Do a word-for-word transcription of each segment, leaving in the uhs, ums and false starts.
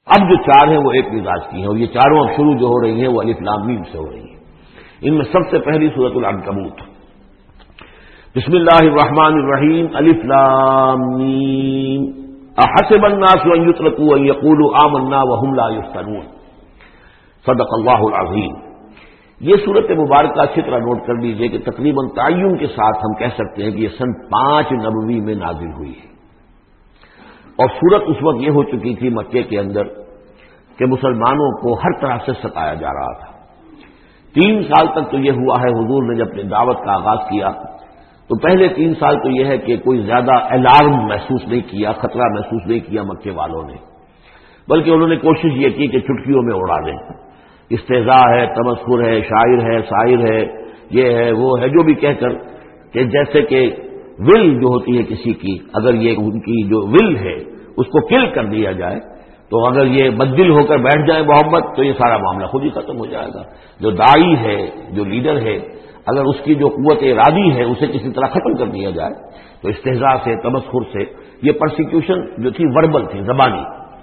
اب جو چار ہیں وہ ایک مزاج کی ہیں، اور یہ چاروں اب شروع جو ہو رہی ہیں وہ الف لام میم سے ہو رہی ہیں۔ ان میں سب سے پہلی سورۃ العنکبوت، بسم اللہ الرحمن الرحیم، الف لام میم، احسب الناس ان یترکوا ان یقولوا آمنا وهم لا یفتنون، صدق اللہ العظیم۔ یہ صورت مبارکہ اچھی طرح نوٹ کر لیجئے کہ تقریباً تعین کے ساتھ ہم کہہ سکتے ہیں کہ یہ سن پانچ نبوی میں نازل ہوئی ہے، اور صورت اس وقت یہ ہو چکی تھی مکے کے اندر کہ مسلمانوں کو ہر طرح سے ستایا جا رہا تھا۔ تین سال تک تو یہ ہوا ہے، حضور نے جب اپنی دعوت کا آغاز کیا تو پہلے تین سال تو یہ ہے کہ کوئی زیادہ الارم محسوس نہیں کیا، خطرہ محسوس نہیں کیا مکے والوں نے، بلکہ انہوں نے کوشش یہ کی کہ چٹکیوں میں اڑا دیں، استہزاء ہے، تمسخر ہے، شاعر ہے، شاعر ہے، یہ ہے وہ ہے، جو بھی کہہ کر کہ جیسے کہ ول جو ہوتی ہے کسی کی، اگر یہ ان کی جو ول ہے اس کو کل کر دیا جائے تو اگر یہ بددل ہو کر بیٹھ جائے محمد تو یہ سارا معاملہ خود ہی ختم ہو جائے گا۔ جو داعی ہے، جو لیڈر ہے، اگر اس کی جو قوت ارادی ہے اسے کسی طرح ختم کر دیا جائے تو استہزاء سے، تمسخر سے، یہ پرسیکیوشن جو تھی وربل تھی، زبانی۔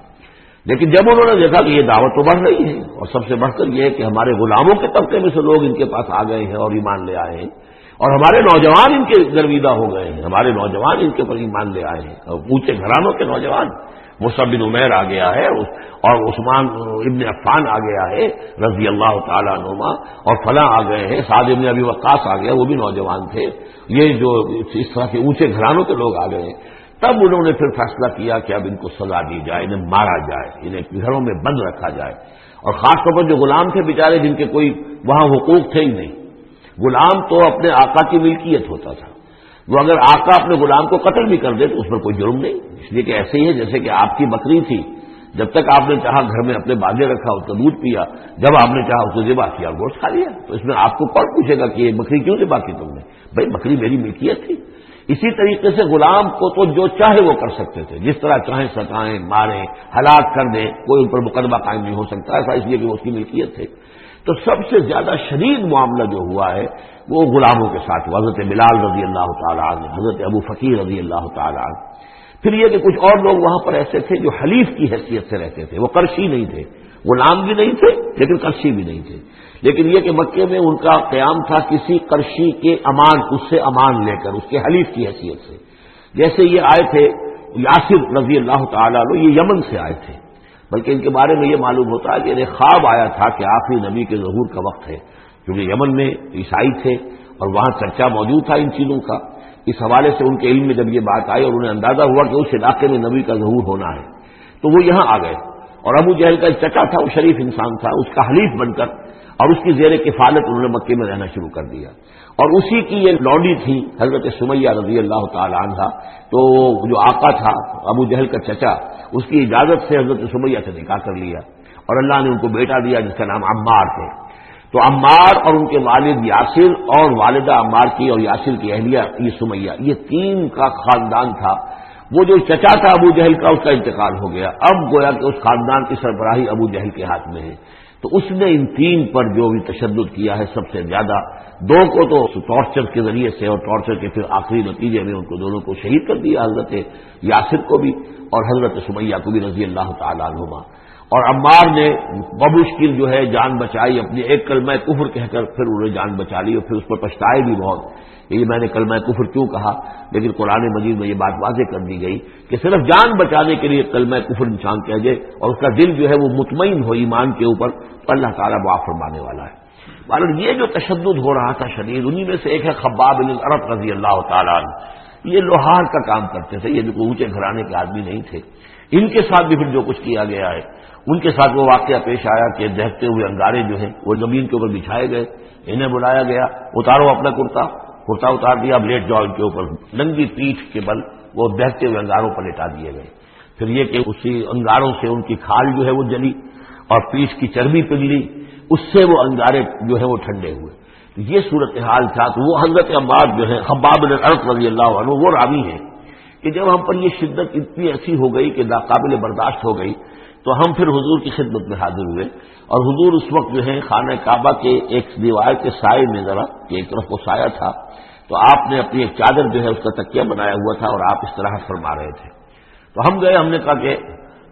لیکن جب انہوں نے دیکھا کہ یہ دعوت تو بڑھ رہی ہے، اور سب سے بڑھ کر یہ ہے کہ ہمارے غلاموں کے طبقے میں سے لوگ ان کے پاس آ گئے ہیں اور ایمان لے آئے ہیں، اور ہمارے نوجوان ان کے گرویدہ ہو گئے ہیں، ہمارے نوجوان ان کے پر ایمان لے آئے ہیں، اور اونچے گھرانوں کے نوجوان، مصعب بن عمیر آ گیا ہے، اور عثمان ابن عفان آ گیا ہے رضی اللہ تعالیٰ عنہما، اور فلاں آ گئے ہیں، سعد ابن ابی وقاص آ گیا، وہ بھی نوجوان تھے، یہ جو اس طرح کے اونچے گھرانوں کے لوگ آ گئے ہیں۔ تب انہوں نے پھر فیصلہ کیا کہ اب ان کو سزا دی جائے، انہیں مارا جائے، انہیں گھروں میں بند رکھا جائے، اور خاص طور پر جو غلام تھے بیچارے، جن کے کوئی وہاں حقوق تھے ہی نہیں۔ غلام تو اپنے آقا کی ملکیت ہوتا تھا، وہ اگر آقا اپنے غلام کو قتل بھی کر دے تو اس پر کوئی جرم نہیں، اس لیے کہ ایسے ہی ہے جیسے کہ آپ کی بکری تھی، جب تک آپ نے چاہا گھر میں اپنے باندھے رکھا، اس کا دودھ پیا، جب آپ نے چاہا اس کو ذبح کیا، گوشت کھا لیا، تو اس میں آپ کو کون پوچھے گا کہ یہ بکری کیوں ذبح کی تم نے؟ بھائی بکری میری ملکیت تھی۔ اسی طریقے سے غلام کو تو جو چاہے وہ کر سکتے تھے، جس طرح چاہیں ستائیں، ماریں، ہلاک کر دیں، کوئی ان پر مقدمہ قائم نہیں ہو سکتا، ایسا اس لیے کہ وہ اس کی ملکیت تھے۔ تو سب سے زیادہ شدید معاملہ جو ہوا ہے وہ غلاموں کے ساتھ ہوا، حضرت بلال رضی اللہ تعالیٰ عنہ، حضرت ابو فقیر رضی اللہ تعالیٰ عنہ۔ پھر یہ کہ کچھ اور لوگ وہاں پر ایسے تھے جو حلیف کی حیثیت سے رہتے تھے، وہ قرشی نہیں تھے، غلام بھی نہیں تھے لیکن قرشی بھی نہیں تھے، لیکن یہ کہ مکے میں ان کا قیام تھا کسی قرشی کے امان، اس سے امان لے کر، اس کے حلیف کی حیثیت سے۔ جیسے یہ آئے تھے یاسر رضی اللہ تعالیٰ عنہ، یہ یمن سے آئے تھے، بلکہ ان کے بارے میں یہ معلوم ہوتا ہے کہ انہیں خواب آیا تھا کہ آخری نبی کے ظہور کا وقت ہے، کیونکہ یمن میں عیسائی تھے اور وہاں چرچا موجود تھا ان چیزوں کا۔ اس حوالے سے ان کے علم میں جب یہ بات آئی اور انہیں اندازہ ہوا کہ اس علاقے میں نبی کا ظہور ہونا ہے تو وہ یہاں آ گئے، اور ابو جہل کا ایک چچا تھا، وہ شریف انسان تھا، اس کا حلیف بن کر اور اس کی زیر کفالت انہوں نے مکے میں رہنا شروع کر دیا، اور اسی کی یہ لونڈی تھی حضرت سمیہ رضی اللہ تعالی عنہا، تو جو آقا تھا ابو جہل کا چچا، اس کی اجازت سے حضرت سمیہ سے نکاح کر لیا، اور اللہ نے ان کو بیٹا دیا جس کا نام عمار تھے۔ تو عمار اور ان کے والد یاسر اور والدہ عمار کی اور یاسر کی اہلیہ یہ سمیہ، یہ تین کا خاندان تھا۔ وہ جو چچا تھا ابو جہل کا، اس کا انتقال ہو گیا، اب گویا کہ اس خاندان کی سربراہی ابو جہل کے ہاتھ میں ہے، تو اس نے ان تین پر جو بھی تشدد کیا ہے سب سے زیادہ، دو کو تو ٹارچر کے ذریعے سے، اور ٹارچر کے پھر آخری نتیجے میں ان کو دونوں کو شہید کر دیا، حضرت یاسر کو بھی اور حضرت سمیہ کو بھی رضی اللہ تعالیٰ عنہما۔ اور عمار نے بمشکل جو ہے جان بچائی، اپنی ایک کلمہ کفر کہہ کر پھر انہوں نے جان بچا لی، اور پھر اس پر پچھتائے بھی بہت، یہ میں نے کلمہ کفر کیوں کہا، لیکن قرآن مجید میں یہ بات واضح کر دی گئی کہ صرف جان بچانے کے لیے کلمہ کفر انسان کہہ دے اور اس کا دل جو ہے وہ مطمئن ہو ایمان کے اوپر، تو اللہ تعالیٰ معاف فرمانے والا ہے۔ معلوم یہ جو تشدد ہو رہا تھا شدید، انہی میں سے ایک ہے خباب بن الارت رضی اللہ تعالیٰ عنہ، یہ لوہار کا کام کرتے تھے، یہ جو اونچے گھرانے کے آدمی نہیں تھے، ان کے ساتھ بھی پھر جو کچھ کیا گیا ہے، ان کے ساتھ وہ واقعہ پیش آیا کہ دہتے ہوئے انگارے جو ہیں وہ زمین کے اوپر بچھائے گئے، انہیں بلایا گیا، اتارو اپنا کرتا، کرتا اتار دیا، اب لیٹ جاؤ ان کے اوپر، ننگی پیٹھ کے بل وہ دہتے ہوئے انگاروں پر لٹا دیے گئے۔ پھر یہ کہ اسی انگاروں سے ان کی کھال جو ہے وہ جلی اور پیٹھ کی چربی پگھلی، اس سے وہ انگارے جو ہے وہ ٹھنڈے ہوئے۔ یہ صورتحال تھا۔ تو وہ حضرت عمار جو ہے خباب بن الارت رضی اللہ عنہ، وہ راوی ہیں کہ جب ہم پر یہ شدت اتنی ایسی ہو گئی کہ ناقابل برداشت ہو گئی، تو ہم پھر حضور کی خدمت میں حاضر ہوئے، اور حضور اس وقت جو ہے خانہ کعبہ کے ایک دیوار کے سائے میں، ذرا کہ ایک طرف کو سایہ تھا، تو آپ نے اپنی ایک چادر جو ہے اس کا تکیہ بنایا ہوا تھا اور آپ اس طرح فرما رہے تھے۔ تو ہم گئے، ہم نے کہا کہ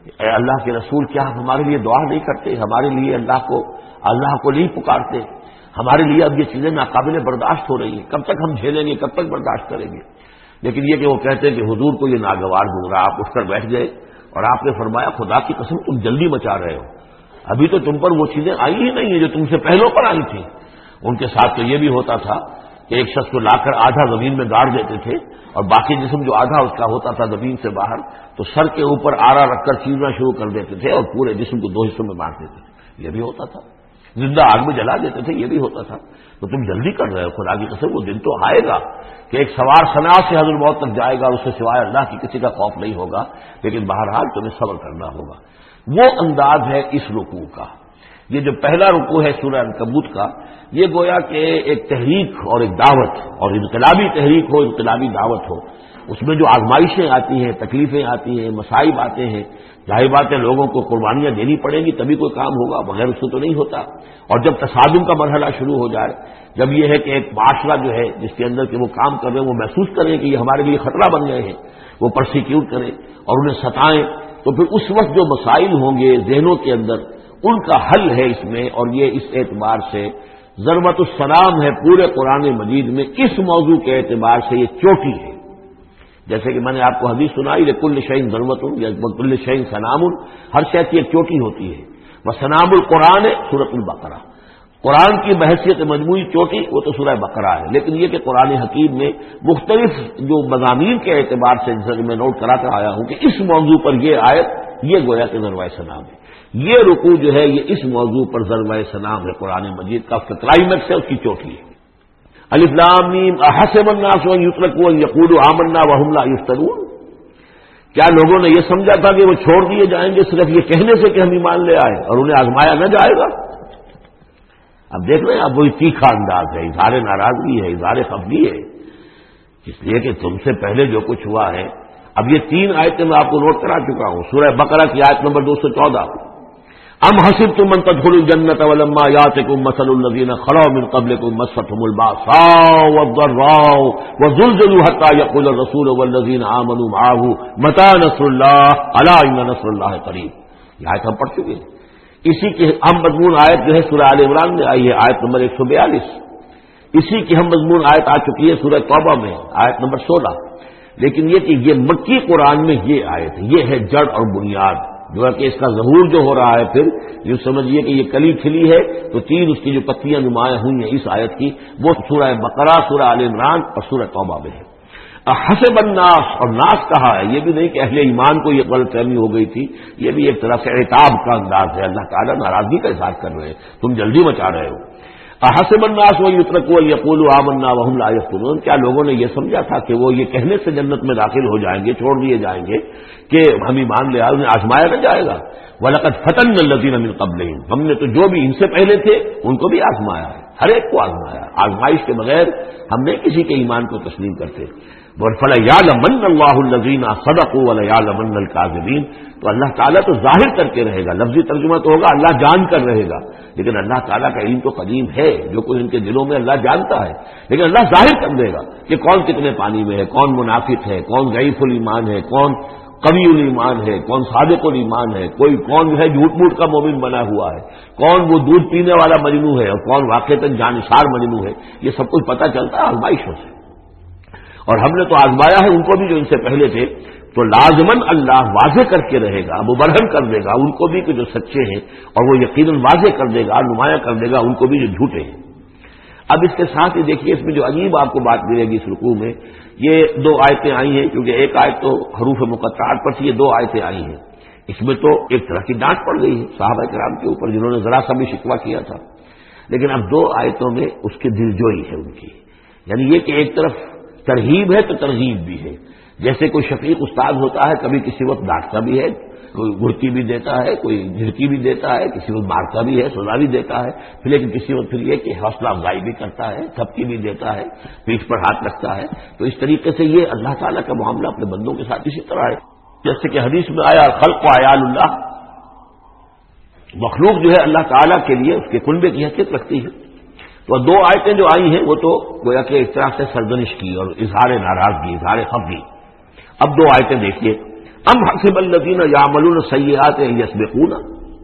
اے اللہ کے رسول کیا آپ ہمارے لیے دعا نہیں کرتے، ہمارے لیے اللہ کو اللہ کو نہیں پکارتے؟ ہمارے لیے اب یہ چیزیں ناقابل برداشت ہو رہی ہیں، کب تک ہم جھیلیں گے، کب تک برداشت کریں گے؟ لیکن یہ کہ وہ کہتے ہیں کہ حضور کو یہ ناگوار ہو رہا، آپ اٹھ کر بیٹھ گئے اور آپ نے فرمایا خدا کی قسم تم جلدی مچا رہے ہو، ابھی تو تم پر وہ چیزیں آئی ہی نہیں ہیں جو تم سے پہلوں پر آئی تھیں۔ ان کے ساتھ تو یہ بھی ہوتا تھا کہ ایک شخص کو لا کر آدھا زمین میں گاڑ دیتے تھے اور باقی جسم جو آدھا اس کا ہوتا تھا زمین سے باہر، تو سر کے اوپر آرا رکھ کر چیرنا شروع کر دیتے تھے اور پورے جسم کو دو حصوں میں بانٹ دیتے تھے، یہ بھی ہوتا تھا۔ زندہ آگ میں جلا دیتے تھے، یہ بھی ہوتا تھا۔ تو تم جلدی کر رہے ہو، خدا کی قسم وہ دن تو آئے گا کہ ایک سوار صنع سے حضرت موت تک جائے گا اور اس سے سوائے اللہ کی کسی کا خوف نہیں ہوگا، لیکن بہرحال تمہیں صبر کرنا ہوگا۔ وہ انداز ہے اس رکوع کا۔ یہ جو پہلا رکوع ہے سورہ عنکبوت کا، یہ گویا کہ ایک تحریک اور ایک دعوت، اور انقلابی تحریک ہو، انقلابی دعوت ہو، اس میں جو آزمائشیں آتی ہیں، تکلیفیں آتی ہیں، مصائب آتے ہیں، ظاہر بات ہے لوگوں کو قربانیاں دینی پڑیں گی تبھی کوئی کام ہوگا، بغیر اس سے تو نہیں ہوتا۔ اور جب تصادم کا مرحلہ شروع ہو جائے، جب یہ ہے کہ ایک معاشرہ جو ہے جس کے اندر کہ وہ کام کر رہے ہیں وہ محسوس کریں کہ یہ ہمارے لیے خطرہ بن گئے ہیں، وہ پرسیکیوٹ کریں اور انہیں ستائیں، تو پھر اس وقت جو مسائل ہوں گے ذہنوں کے اندر، ان کا حل ہے اس میں۔ اور یہ اس اعتبار سے ضربۃ السلام ہے پورے قرآن مجید میں، اس موضوع کے اعتبار سے یہ چوٹی ہے۔ جیسے کہ میں نے آپ کو حدیث سنائی لکل شیء ضربۃ یا لکل شیء سنام، ہر شے کی ایک چوٹی ہوتی ہے۔ وسنام القرآن سورۃ البقرہ، قرآن کی بحیثیت مجموعی چوٹی وہ تو سورہ بقرہ ہے، لیکن یہ کہ قرآن حکیم میں مختلف جو مضامین کے اعتبار سے جیسے میں نوٹ کراتا آیا ہوں کہ اس موضوع پر یہ آیت یہ گویا کہ ضربۂ سنام ہے، یہ رکوع جو ہے یہ اس موضوع پر ضربۂ سنام ہے، قرآن مجید کا اس کا کلائمیکس ہے، اس کی چوٹی ہے۔ الف لام میم احسب الناس ان یترکوا ان یقولوا آمنا وهم لا یفتنون، کیا لوگوں نے یہ سمجھا تھا کہ وہ چھوڑ دیے جائیں گے صرف یہ کہنے سے کہ ہم ایمان لے آئے اور انہیں آزمایا نہ جائے گا؟ اب دیکھ رہے ہیں اب وہی تیکھا انداز ہے، اظہار ناراضگی ہے، اظہار خفگی ہے، اس لیے کہ تم سے پہلے جو کچھ ہوا ہے۔ اب یہ تین آیتیں میں آپ کو نوٹ کرا چکا ہوں، سورہ بقرہ کی آیت نمبر دو سو چودہ، ام حسبتم ان تدخلوا الجنة ولما يأتكم مثل الذين خلوا من قبلكم مستهم البأساء والضراء وزلزلوا حتى يقول الرسول والذين آمنوا معه متى نصر الله ألا إن نصر الله قريب۔ یہ آیت ہم پڑھ چکے ہیں، اسی کی ہم مضمون آیت جو ہے سورہ آل عمران میں آئی ہے، آیت نمبر ایک سو بیالیس، اسی کی ہم مضمون آیت آ چکی ہے سورہ توبہ میں آیت نمبر سولہ۔ لیکن یہ کہ یہ مکی قرآن میں یہ آیت ہے، یہ ہے جڑ اور بنیاد، جو ہے کہ اس کا ظہور جو ہو رہا ہے پھر یہ سمجھیے کہ یہ کلی کھلی ہے تو تین اس کی جو پتیاں نمایاں ہوئی ہیں اس آیت کی، وہ سورہ بقرہ، سورہ آل عمران اور سورہ توبہ میں ہے۔ حسب الناس، اور ناس کہا ہے، یہ بھی نہیں کہ اہل ایمان کو یہ غلط فہمی ہو گئی تھی، یہ بھی ایک طرح سے عتاب کا انداز ہے، اللہ تعالیٰ ناراضگی کا اظہار کر رہے ہیں، تم جلدی مچا رہے ہو۔ حسب الناس ان یترکوا ان یقولوا آمنا وهم لا یفتنون، کیا لوگوں نے یہ سمجھا تھا کہ وہ یہ کہنے سے جنت میں داخل ہو جائیں گے، چھوڑ دیے جائیں گے کہ ہم ایمان لے آئے، انہیں آزمایا نہ جائے گا؟ وَلَقَدْ فَتَنَّا الَّذِينَ مِن قَبْلِهِمْ، ہم نے تو جو بھی ان سے پہلے تھے ان کو بھی آزمایا ہے، ہر ایک کو آزمایا، آزمائش کے بغیر ہم نہیں کسی کے ایمان کو تسلیم کرتے۔ فَلَيَعْلَمَنَّ اللَّهُ الَّذِينَ صَدَقُوا وَلَيَعْلَمَنَّ الْكَاذِبِينَ، تو اللہ تعالیٰ تو ظاہر کر کے رہے گا، لفظی ترجمہ تو ہوگا اللہ جان کر رہے گا، لیکن اللہ تعالیٰ کا علم تو قدیم ہے، جو کچھ ان کے دلوں میں اللہ جانتا ہے، لیکن اللہ ظاہر کر دے گا کہ کون کتنے پانی میں ہے، کون منافق ہے، کون ضعیف الایمان ہے، کون قوی الایمان ہے، کون صادق الایمان ہے، کوئی کون جو ہے جھوٹ موٹ کا مومن بنا ہوا ہے، کون وہ دودھ پینے والا مجنو ہے اور کون واقعتاً جانثار مجنو ہے، یہ سب کچھ پتہ چلتا ہے آزمائشوں سے۔ اور ہم نے تو آزمایا ہے ان کو بھی جو ان سے پہلے تھے، تو لازماً اللہ واضح کر کے رہے گا، مبرہن کر دے گا ان کو بھی کہ جو سچے ہیں، اور وہ یقیناً واضح کر دے گا، نمایاں کر دے گا ان کو بھی جو جھوٹے ہیں۔ اب اس کے ساتھ ہی دیکھیے اس میں جو عجیب آپ کو بات ملے گی اس رکوع میں، یہ دو آیتیں آئی ہیں، کیونکہ ایک آیت تو حروف مقطعات پر تھی، یہ دو آیتیں آئی ہیں، اس میں تو ایک طرح کی ڈانٹ پڑ گئی ہے صحابہ کرام کے اوپر جنہوں نے ذرا سا بھی شکوہ کیا تھا، لیکن اب دو آیتوں میں اس کی دلجوئی ہے ان کی، یعنی یہ کہ ایک طرف ترغیب ہے تو ترغیب بھی ہے، جیسے کوئی شفیق استاد ہوتا ہے کبھی کسی وقت ڈانٹتا بھی ہے، کوئی گھڑتی بھی دیتا ہے، کوئی جھڑکی بھی دیتا ہے، کسی وقت مارتا بھی ہے، سزا بھی دیتا ہے، پھر لیکن کسی وقت پھر یہ کہ حوصلہ افزائی بھی کرتا ہے، تھپکی بھی دیتا ہے، پیٹھ پر ہاتھ رکھتا ہے۔ تو اس طریقے سے یہ اللہ تعالیٰ کا معاملہ اپنے بندوں کے ساتھ اسی طرح ہے، جیسے کہ حدیث میں آیا خلق و عیال اللہ، مخلوق جو ہے اللہ تعالیٰ کے لیے اس کے کنبے کی حیثیت رکھتی ہے۔ تو دو آیتیں جو آئی ہیں وہ تو گویا کہ ایک طرح سے سرزنش کی اور اظہار ناراضگی، اظہار خفگی۔ اب دو آیتیں دیکھیے، ام حسب الذین یعملون السیئات ان یسبقونا،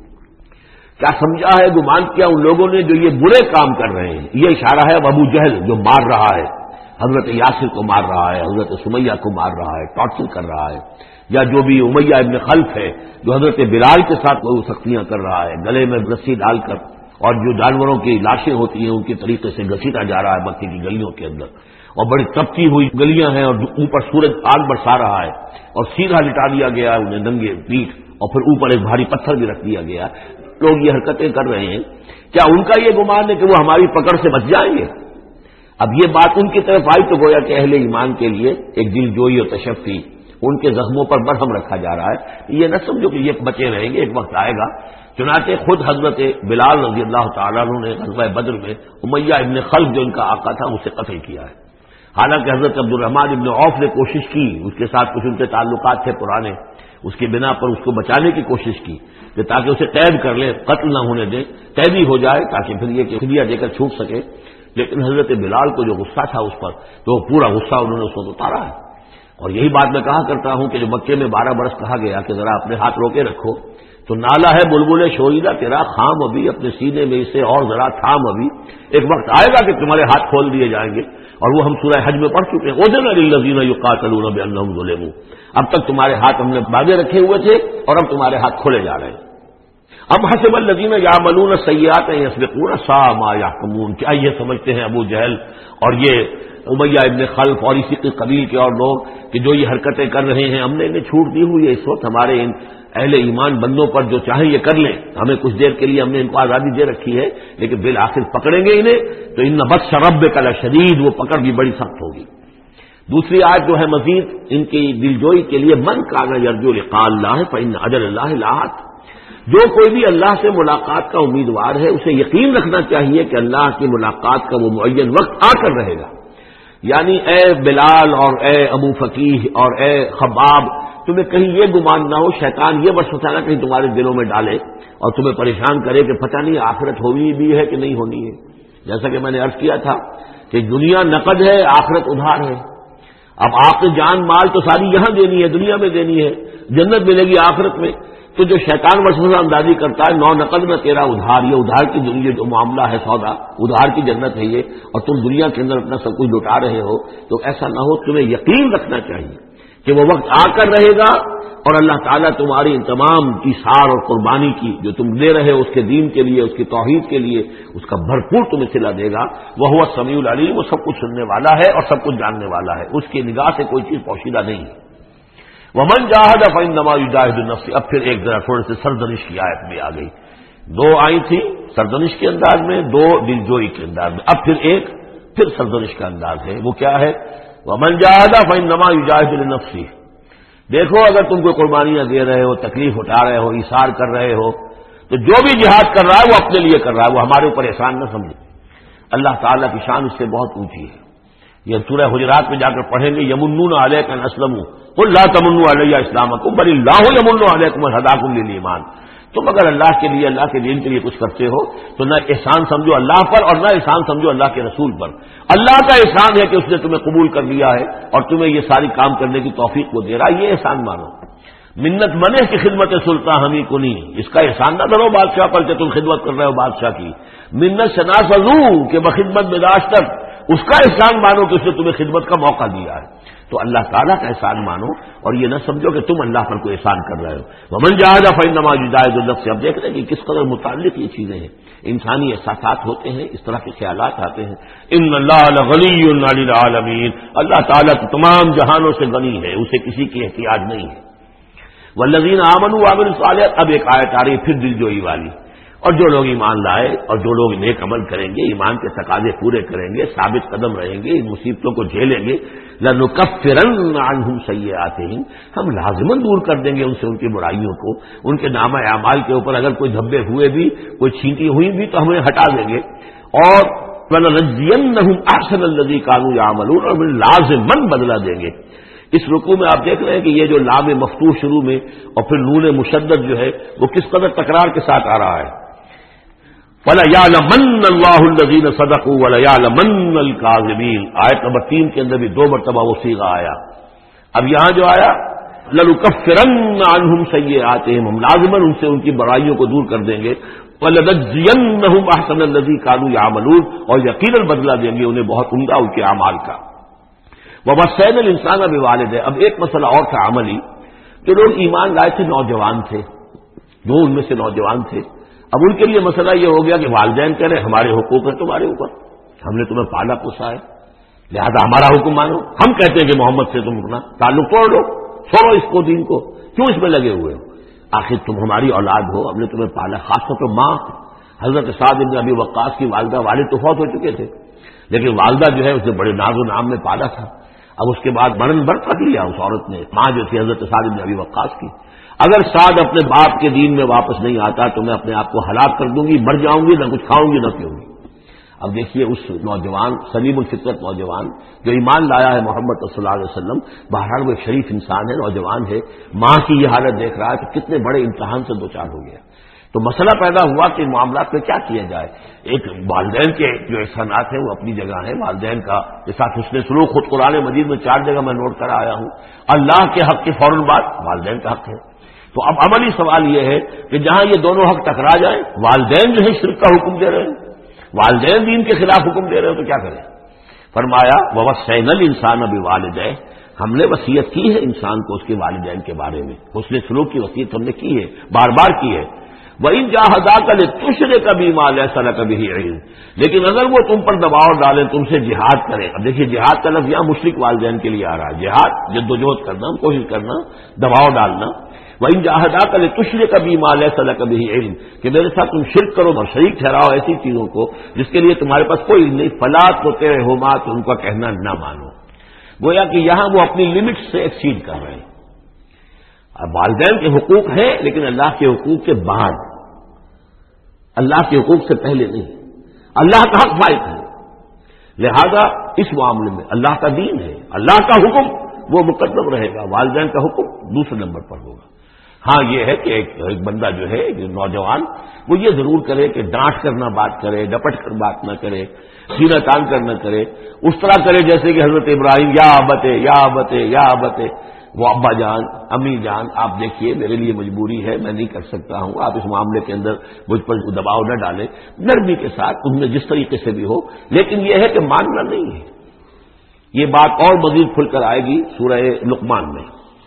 کیا سمجھا ہے، گمان کیا ان لوگوں نے جو یہ برے کام کر رہے ہیں، یہ اشارہ ہے ابو جہل جو مار رہا ہے، حضرت یاسر کو مار رہا ہے، حضرت سمیہ کو مار رہا ہے، ٹارچر کر رہا ہے، یا جو بھی امیہ ابن خلف ہے جو حضرت بلال کے ساتھ وہ سختیاں کر رہا ہے، گلے میں رسی ڈال کر، اور جو جانوروں کی لاشیں ہوتی ہیں ان کے طریقے سے گھسیٹا جا رہا ہے مکے کی گلیوں کے اندر، اور بڑی تپتی ہوئی گلیاں ہیں اور اوپر سورج آگ برسا رہا ہے، اور سیدھا لٹا دیا گیا انہیں ننگے پیٹ، اور پھر اوپر ایک بھاری پتھر بھی رکھ دیا گیا، لوگ یہ حرکتیں کر رہے ہیں، کیا ان کا یہ گمان ہے کہ وہ ہماری پکڑ سے بچ جائیں گے؟ اب یہ بات ان کی طرف آئی تو گویا کہ اہل ایمان کے لیے ایک دل جوئی اور تشفی، ان کے زخموں پر برہم رکھا جا رہا ہے، یہ نہ سمجھو کہ یہ بچے رہیں گے، ایک وقت آئے گا۔ چنانچہ خود حضرت بلال رضی اللہ تعالیٰ عنہ نے غزوہ بدر میں امیہ ابن خلف جو ان کا آقا تھا اسے قتل کیا ہے، حالانکہ حضرت عبد الرحمن ابن عوف نے کوشش کی، اس کے ساتھ کچھ ان کے تعلقات تھے پرانے، اس کی بنا پر اس کو بچانے کی کوشش کی کہ تاکہ اسے قید کر لیں، قتل نہ ہونے دیں، قیدی ہو جائے تاکہ پھر یہ کہ فدیہ دے کر چھوٹ سکے، لیکن حضرت بلال کو جو غصہ تھا اس پر، تو پورا غصہ انہوں نے اس کو اتارا ہے۔ اور یہی بات میں کہا کرتا ہوں کہ جو مکے میں بارہ برس کہا گیا کہ ذرا اپنے ہاتھ روکے رکھو، تو نالا ہے بلبل شوریدہ تیرا، خام ابھی اپنے سینے میں اسے اور ذرا تھام ابھی، ایک وقت آئے گا کہ تمہارے ہاتھ کھول دیے جائیں گے، اور وہ ہم سورہ حج میں پڑھ چکے ہیں، اذن للذین یقاتلون بانہم ظلموا، اب تک تمہارے ہاتھ ہم نے باندھے رکھے ہوئے تھے اور اب تمہارے ہاتھ کھولے جا رہے ہیں۔ ام حسب الذین یعملون السیئات ان یسبقونا ساء ما یحکمون، کیا یہ سمجھتے ہیں ابو جہل اور یہ امیہ ابن خلف اور اسی کے قبیل کے اور لوگ کہ جو یہ حرکتیں کر رہے ہیں ہم نے انہیں چھوٹ دی ہوئی ہے، اس وقت ہمارے ان اہل ایمان بندوں پر جو چاہیں یہ کر لیں، ہمیں کچھ دیر کے لیے ہم نے ان کو آزادی دے رکھی ہے، لیکن بالآخر پکڑیں گے انہیں تو ان بطش ربک لشدید، وہ پکڑ بھی بڑی سخت ہوگی۔ دوسری آیت جو ہے مزید ان کی دلجوئی کے لیے، من کان یرجو لقاء اللہ فإن اجل اللہ لآت، جو کوئی بھی اللہ سے ملاقات کا امیدوار ہے اسے یقین رکھنا چاہیے کہ اللہ کی ملاقات کا وہ معین وقت آ کر رہے گا۔ یعنی اے بلال اور اے ابو فقیہ اور اے خباب، تمہیں کہیں یہ گمان نہ ہو شیطان یہ وسوسہ نہ کہیں تمہارے دلوں میں ڈالے اور تمہیں پریشان کرے کہ پتہ نہیں آخرت ہونی بھی ہے کہ نہیں ہونی ہے۔ جیسا کہ میں نے عرض کیا تھا کہ دنیا نقد ہے، آخرت ادھار ہے۔ اب آپ نے جان مال تو ساری یہاں دینی ہے، دنیا میں دینی ہے، جنت ملے گی آخرت میں، تو جو شیطان وسوسہ اندازی کرتا ہے نو نقد میں تیرا ادھار، یہ ادھار کی دنیا جو معاملہ ہے سودا، ادھار کی جنت ہے یہ، اور تم دنیا کے اندر اپنا سب کچھ لٹا رہے ہو، تو ایسا نہ ہو، تمہیں یقین رکھنا چاہیے کہ وہ وقت آ کر رہے گا اور اللہ تعالیٰ تمہاری ان تمام ایثار اور قربانی کی جو تم دے رہے ہو اس کے دین کے لیے، اس کی توحید کے لیے، اس کا بھرپور تمہیں صلہ دے گا۔ وہ هو السمیع العلیم، وہ سب کچھ سننے والا ہے اور سب کچھ جاننے والا ہے، اس کی نگاہ سے کوئی چیز پوشیدہ نہیں ہے۔ ومن جاہد فانما یجاہد نفسہ، اب پھر ایک ذرا تھوڑے سے سرزنش کی آیت بھی آ گئی، دو آئی تھی سرزنش کے انداز میں، دو دلجوئی کے انداز میں، اب پھر ایک پھر سرزنش کا انداز ہے، وہ کیا ہے؟ ومن جاہد فانما یجاہد لنفسہ، دیکھو اگر تم کو قربانیاں دے رہے ہو، تکلیف اٹھا رہے ہو، ایثار کر رہے ہو، تو جو بھی جہاد کر رہا ہے وہ اپنے لیے کر رہا ہے، وہ ہمارے اوپر احسان نہ سمجھے۔ اللہ تعالیٰ کی شان اس سے بہت اونچی ہے، یہ سورہ حجرات میں جا کر پڑھیں گے، یمنون علیک ان اسلموا قل لا تمنوا علی اسلامکم بل اللہ یمن علیکم ان ہداکم للایمان، تم اگر اللہ کے لیے، اللہ کے دین کے لیے کچھ کرتے ہو تو نہ احسان سمجھو اللہ پر اور نہ احسان سمجھو اللہ کے رسول پر، اللہ کا احسان ہے کہ اس نے تمہیں قبول کر لیا ہے اور تمہیں یہ ساری کام کرنے کی توفیق کو دے رہا ہے، یہ احسان مانو۔ منت بنے کہ خدمت سلطان ہمیں کو نہیں، اس کا احسان نہ کرو بادشاہ پر کہ تم خدمت کر رہے ہو بادشاہ کی، منت شناس ازو کہ بخدمت بداش تک، اس کا احسان مانو کہ اس نے تمہیں خدمت کا موقع دیا ہے، تو اللہ تعالیٰ کا احسان مانو اور یہ نہ سمجھو کہ تم اللہ پر کوئی احسان کر رہے ہو۔ ومن جاہد فانما یجاہد لنفسہ، اب دیکھ رہے ہیں کہ کس قدر متعلق یہ چیزیں ہیں، انسانی احساسات ہوتے ہیں، اس طرح کے خیالات آتے ہیں۔ ان اللہ لغنی عن العالمین، اللہ تعالیٰ تو تمام جہانوں سے غنی ہے، اسے کسی کی احتیاج نہیں ہے۔ والذین آمنوا وعملوا الصالحات، اب ایک آیت آ رہی پھر دلجوئی والی، اور جو لوگ ایمان لائے اور جو لوگ نیک عمل کریں گے، ایمان کے تقاضے پورے کریں گے، ثابت قدم رہیں گے، ان مصیبتوں کو جھیلیں گے، لَنُكَفِّرَنَّ عَنْهُمْ سَيِّئَاتِهِمْ، ہم لازماً دور کر دیں گے ان سے ان کی برائیوں کو، ان کے نامہ اعمال کے اوپر اگر کوئی دھبے ہوئے بھی، کوئی چھینٹی ہوئی بھی تو ہمیں ہٹا دیں گے، اور وَلَنَجْزِيَنَّهُمْ أَحْسَنَ الَّذِي كَانُوا يَعْمَلُونَ، اور لازماً بدلہ دیں گے۔ اس رکوع میں آپ دیکھ رہے ہیں کہ یہ جو لام مفتوح شروع میں اور پھر نون مشدد جو ہے وہ کس قدر تکرار کے ساتھ آ رہا ہے۔ وَلَيَعْلَمَنَّ اللَّهُ الَّذِينَ صَدَقُوا وَلَيَعْلَمَنَّ الْكَاذِبِينَ، آیت نمبر تین کے اندر بھی دو مرتبہ وہ صیغہ آیا۔ اب یہاں جو آیا لَنُكَفِّرَنَّ عَنْهُمْ سَيِّئَاتِهِمْ، ہم لازماً ان سے ان کی برائیوں کو دور کر دیں گے، وَلَنَجْزِيَنَّهُمْ أَحْسَنَ الَّذِي كَانُوا يَعْمَلُونَ، اور یقیناً بدلہ دیں گے انہیں بہت عمدہ ان کے اعمال کا۔ وَوَصَّيْنَا الْإِنسَانَ بِوَالِدَيْهِ، اب ایک مسئلہ اور تھا عملی، جو لوگ ایمان لائے تھے نوجوان تھے، جو ان میں سے نوجوان تھے، اب ان کے لیے مسئلہ یہ ہو گیا کہ والدین کہہ رہے ہمارے حقوق ہیں تمہارے اوپر، ہم نے تمہیں پالا پوسا ہے، لہذا ہمارا حکم مانو۔ ہم کہتے ہیں کہ محمد سے تم اپنا تعلق توڑ لو، چھوڑو اس کو، دین کو، کیوں اس میں لگے ہوئے ہو؟ آخر تم ہماری اولاد ہو، ہم نے تمہیں پالا، خاص طور پر ماں حضرت سعد بن ابی وقاص کی والدہ، والد تو فوت ہو چکے تھے لیکن والدہ جو ہے اسے بڑے ناز و نام میں پالا تھا۔ اب اس کے بعد مرن بر کر لیا اس عورت نے، ماں جو تھی حضرت سعد بن ابی وقاص کی، اگر سعد اپنے باپ کے دین میں واپس نہیں آتا تو میں اپنے آپ کو ہلاک کر دوں گی، مر جاؤں گی، نہ کچھ کھاؤں گی نہ پیوں گی۔ اب دیکھیے اس نوجوان سلیم الفطرت نوجوان جو ایمان لایا ہے محمد صلی اللہ علیہ وسلم، بہرحال وہ شریف انسان ہے، نوجوان ہے، ماں کی یہ حالت دیکھ رہا ہے تو کتنے بڑے امتحان سے دوچار ہو گیا۔ تو مسئلہ پیدا ہوا کہ ان معاملات میں کیا کیا جائے۔ ایک والدین کے جو احسانات ہیں وہ اپنی جگہ ہیں، والدین کا کے ساتھ حسن سلوک خود قرآن مجید میں چار جگہ میں نوٹ کر آیا ہوں، اللہ کے حق کے فوراً بعد والدین کا حق ہے۔ تو اب عملی سوال یہ ہے کہ جہاں یہ دونوں حق ٹکرا جائیں، والدین جو ہے شرک کا حکم دے رہے ہیں، والدین دین کے خلاف حکم دے رہے ہو تو کیا کریں؟ فرمایا وَوَصَّيْنَا الْإِنسَانَ بِوَالِدَيْهِ، ہم نے وصیت کی ہے انسان کو اس کے والدین کے بارے میں، حسن سلوک کی وصیت ہم نے کی ہے، بار بار کی ہے۔ وَإِن جَاهَدَاكَ لِتُشْرِكَ بِمَا لَيْسَ لَكَ بِهِ عِلْمٌ، لیکن اگر وہ تم پر دباؤ ڈالیں، تم سے جہاد کریں، اب دیکھیے جہاد کا لفظ یہاں مشرک والدین کے لیے آ رہا ہے، جہاد جدوجہد کرنا، کوشش کرنا، دباؤ ڈالنا۔ وَإِن جَاهَدَاكَ لِتُشْرِكَ بِمَا لَيْسَ لَكَ بِهِ عِلْمٌ، کہ میرے ساتھ تم شرک کرو اور شریک ٹھہراؤ ایسی چیزوں کو جس کے لیے تمہارے پاس کوئی علم نہیں، فَلَا تُطِعْهُمَا، تو ان کا کہنا نہ مانو۔ گویا کہ یہاں وہ اپنی لمٹ سے ایکسیڈ کر رہے ہیں۔ اب والدین کے حقوق ہیں لیکن اللہ کے حقوق کے بعد، اللہ کے حقوق سے پہلے نہیں، اللہ کا حق فائد ہے، لہذا اس معاملے میں اللہ کا دین ہے، اللہ کا حکم وہ مقدم رہے گا، والدین کا حکم دوسرے نمبر پر ہوگا۔ ہاں یہ ہے کہ ایک, ایک بندہ جو ہے ایک نوجوان وہ یہ ضرور کرے کہ ڈانٹ کر نہ بات کرے، ڈپٹ کر بات نہ کرے، سینہ تان کر نہ کرے، اس طرح کرے جیسے کہ حضرت ابراہیم یا ابتے یا ابتے یا ابتے، وہ ابا جان امی جان آپ دیکھیے میرے لیے مجبوری ہے، میں نہیں کر سکتا ہوں، آپ اس معاملے کے اندر مجھ پر دباؤ نہ ڈالیں، نرمی کے ساتھ تم نے جس طریقے سے بھی ہو، لیکن یہ ہے کہ ماننا نہیں ہے۔ یہ بات اور مزید کھل کر آئے گی سورہ لقمان میں۔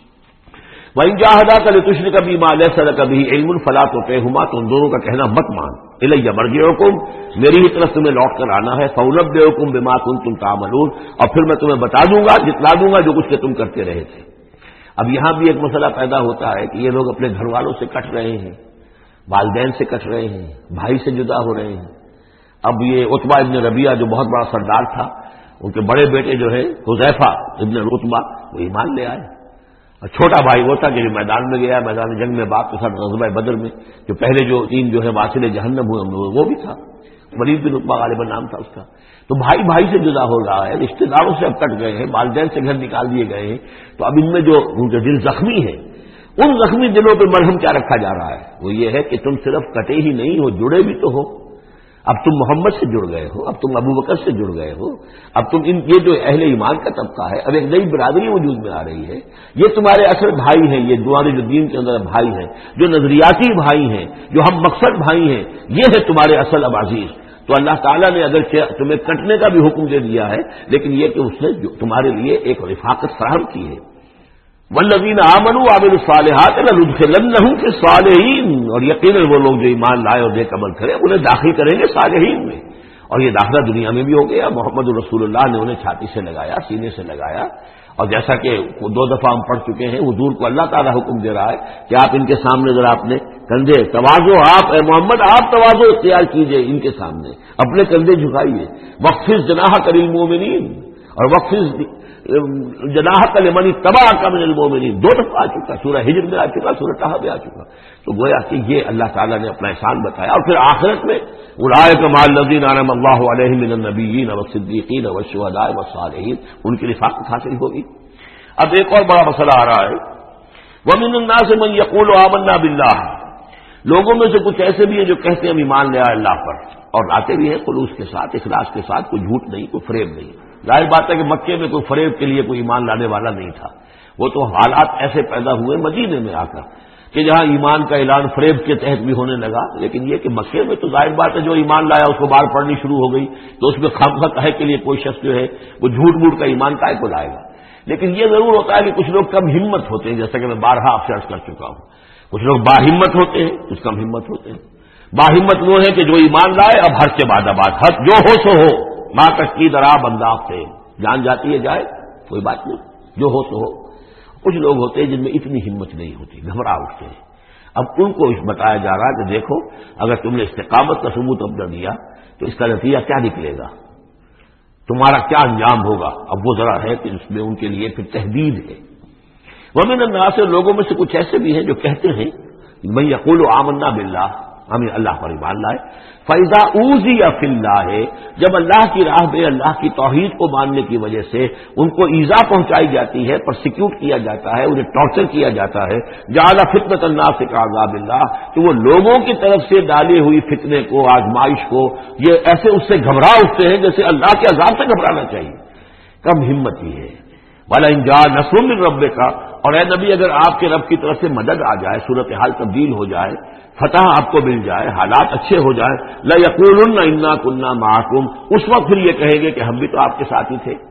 وَإِن جَاهَدَاكَ لِتُشْرِكَ بِمَا لَيْسَ لَكَ بِهِ عِلْمٌ فَلَا تُطِعْهُمَا، تو ان دونوں کا کہنا مت مان۔ إِلَيَّ مَرْجِعُكُمْ، میری ہی طرف تمہیں لوٹ کر آنا ہے، فَأُنَبِّئُكُم بِمَا كُنتُمْ تَعْمَلُونَ، اور پھر میں تمہیں بتا دوں گا، جتلا دوں گا جو کچھ کہ تم کرتے رہے تھے۔ اب یہاں بھی ایک مسئلہ پیدا ہوتا ہے کہ یہ لوگ اپنے گھر والوں سے کٹ رہے ہیں، والدین سے کٹ رہے ہیں، بھائی سے جدا ہو رہے ہیں۔ اب یہ عتبہ ابن ربیعہ جو بہت بڑا سردار تھا، ان کے بڑے بیٹے جو ہے حذیفہ ابن عتبہ، وہ ایمان لے آئے، اور چھوٹا بھائی وہ تھا کہ جو میدان میں گیا، میدان جنگ میں باپ کے ساتھ غزوہ بدر میں جو پہلے جو تین جو ہے واصل جہنم ہوئے وہ بھی تھا، ولید بن عتبہ غالباً نام تھا اس کا۔ تو بھائی بھائی سے جدا ہو رہا ہے، رشتہ داروں سے اب کٹ گئے ہیں، والدین سے گھر نکال دیے گئے ہیں، تو اب ان میں جو ان کے دل زخمی ہیں، ان زخمی دلوں پہ مرہم کیا رکھا جا رہا ہے؟ وہ یہ ہے کہ تم صرف کٹے ہی نہیں ہو، جڑے بھی تو ہو۔ اب تم محمد سے جڑ گئے ہو، اب تم ابو بکر سے جڑ گئے ہو، اب تم ان یہ جو اہل ایمان کا طبقہ ہے، اب ایک نئی برادری وجود میں آ رہی ہے، یہ تمہارے اصل بھائی ہیں، یہ تمہارے جو دین کے اندر بھائی ہیں، جو نظریاتی بھائی ہیں، جو ہم مقصد بھائی ہیں، یہ ہے تمہارے اصل عزیز۔ تو اللہ تعالیٰ نے اگر تمہیں کٹنے کا بھی حکم دے دیا ہے، لیکن یہ کہ اس نے تمہارے لیے ایک رفاقت فراہم کی ہے۔ والذین آمنوا وعملوا الصالحات لندخلنهم فی الصالحین، اور یقیناً وہ لوگ جو ایمان لائے اور نیک عمل کرے انہیں داخل کریں گے صالحین میں، اور یہ داخلہ دنیا میں بھی ہو گیا۔ محمد رسول اللہ نے انہیں چھاتی سے لگایا، سینے سے لگایا، اور جیسا کہ دو دفعہ ہم پڑھ چکے ہیں، حضور کو اللہ تعالیٰ حکم دے رہا ہے کہ آپ ان کے سامنے ذرا اپنے کندھے تواضع، آپ اے محمد آپ تواضع اختیار کیجئے، ان کے سامنے اپنے کندھے جھکائیے۔ وَخْفِضْ جَنَاحَكَ لِلْمُؤْمِنِينَ، اور وَخْفِضْ جناحَكَ لِمَنِ اتَّبَعَكَ مِنَ الْمُؤْمِنِينَ، دو دفعہ آ چکا، سورہ ہجر میں آ چکا، سورہ طٰہٰ میں آ چکا۔ تو گویا کہ یہ اللہ تعالیٰ نے اپنا احسان بتایا، اور پھر آخرت میں اولئک مع الذین انعم اللہ علیہم من النبیین والصدیقین والشہداء والصالحین، ان کی رفاقت حاصل ہوگی۔ اب ایک اور بڑا مسئلہ آ رہا ہے، وَمِنَ النَّاسِ مَن يَقُولُ آمَنَّا بِاللَّهِ، لوگوں میں سے کچھ ایسے بھی ہیں جو کہتے ہیں ہم ایمان لے آئے اللہ پر، اور آتے بھی ہیں خلوص کے ساتھ، اخلاص کے ساتھ، کوئی جھوٹ نہیں، کوئی فریب نہیں۔ ظاہر بات ہے کہ مکے میں کوئی فریب کے لیے کوئی ایمان لانے والا نہیں تھا، وہ تو حالات ایسے پیدا ہوئے مدینے میں آ کر کہ جہاں ایمان کا اعلان فریب کے تحت بھی ہونے لگا، لیکن یہ کہ مکے میں تو ظاہر بات ہے جو ایمان لایا اس کو بار پڑھنی شروع ہو گئی، تو اس میں خامخواہ کہے کے لیے کوئی شخص جو ہے وہ جھوٹ موٹ کا ایمان کائے کو لائے گا۔ لیکن یہ ضرور ہوتا ہے کہ کچھ لوگ کم ہمت ہوتے ہیں، جیسا کہ میں بارہا آپ سے عرض کر چکا ہوں، کچھ لوگ باہمت ہوتے ہیں، کچھ کم ہمت ہوتے ہیں۔ باہمت وہ ہے کہ جو ایمان لائے اب ہر سے بعد آباد ہر جو ہو سو ہو، ماں کشتی درا بنداخ سے جان جاتی ہے جائے کوئی بات نہیں، جو ہو سو ہو۔ کچھ لوگ ہوتے ہیں جن میں اتنی ہمت نہیں ہوتی، گھبرا اٹھتے ہیں۔ اب ان کو بتایا جا رہا ہے کہ دیکھو اگر تم نے استقامت کا ثبوت اپنا دیا تو اس کا نتیجہ کیا نکلے گا، تمہارا کیا انجام ہوگا۔ اب وہ ذرا ہے کہ اس میں ان کے لیے پھر تحدید ہے۔ ومن الناس سے لوگوں میں سے کچھ ایسے بھی ہیں جو کہتے ہیں من یقول آمنا باللہ، ہمیں اللہ پر ایمان لائے، فَإِذَا أُوذِيَ فِي اللَّهِ، جب اللہ کی راہ میں اللہ کی توحید کو ماننے کی وجہ سے ان کو ایذا پہنچائی جاتی ہے، پرسیکیوٹ کیا جاتا ہے، انہیں ٹارچر کیا جاتا ہے، جعل فتنة الناس كعذاب اللہ، کہ وہ لوگوں کی طرف سے ڈالی ہوئی فتنے کو، آزمائش کو، یہ ایسے اس سے گھبرا اٹھتے ہیں جیسے اللہ کے عذاب سے گھبرانا چاہیے۔ کم ہمتی ہے۔ وَلَئِن جَاءَ نَصْرٌ مِّن رَّبِّكَ، اور اے نبی اگر آپ کے رب کی طرف سے مدد آ جائے، صورتحال تبدیل ہو جائے، فتح آپ کو مل جائے، حالات اچھے ہو جائیں، لَيَقُولُنَّ إِنَّا كُنَّا مَعَكُمْ، اس وقت پھر یہ کہیں گے کہ ہم بھی تو آپ کے ساتھ ہی تھے۔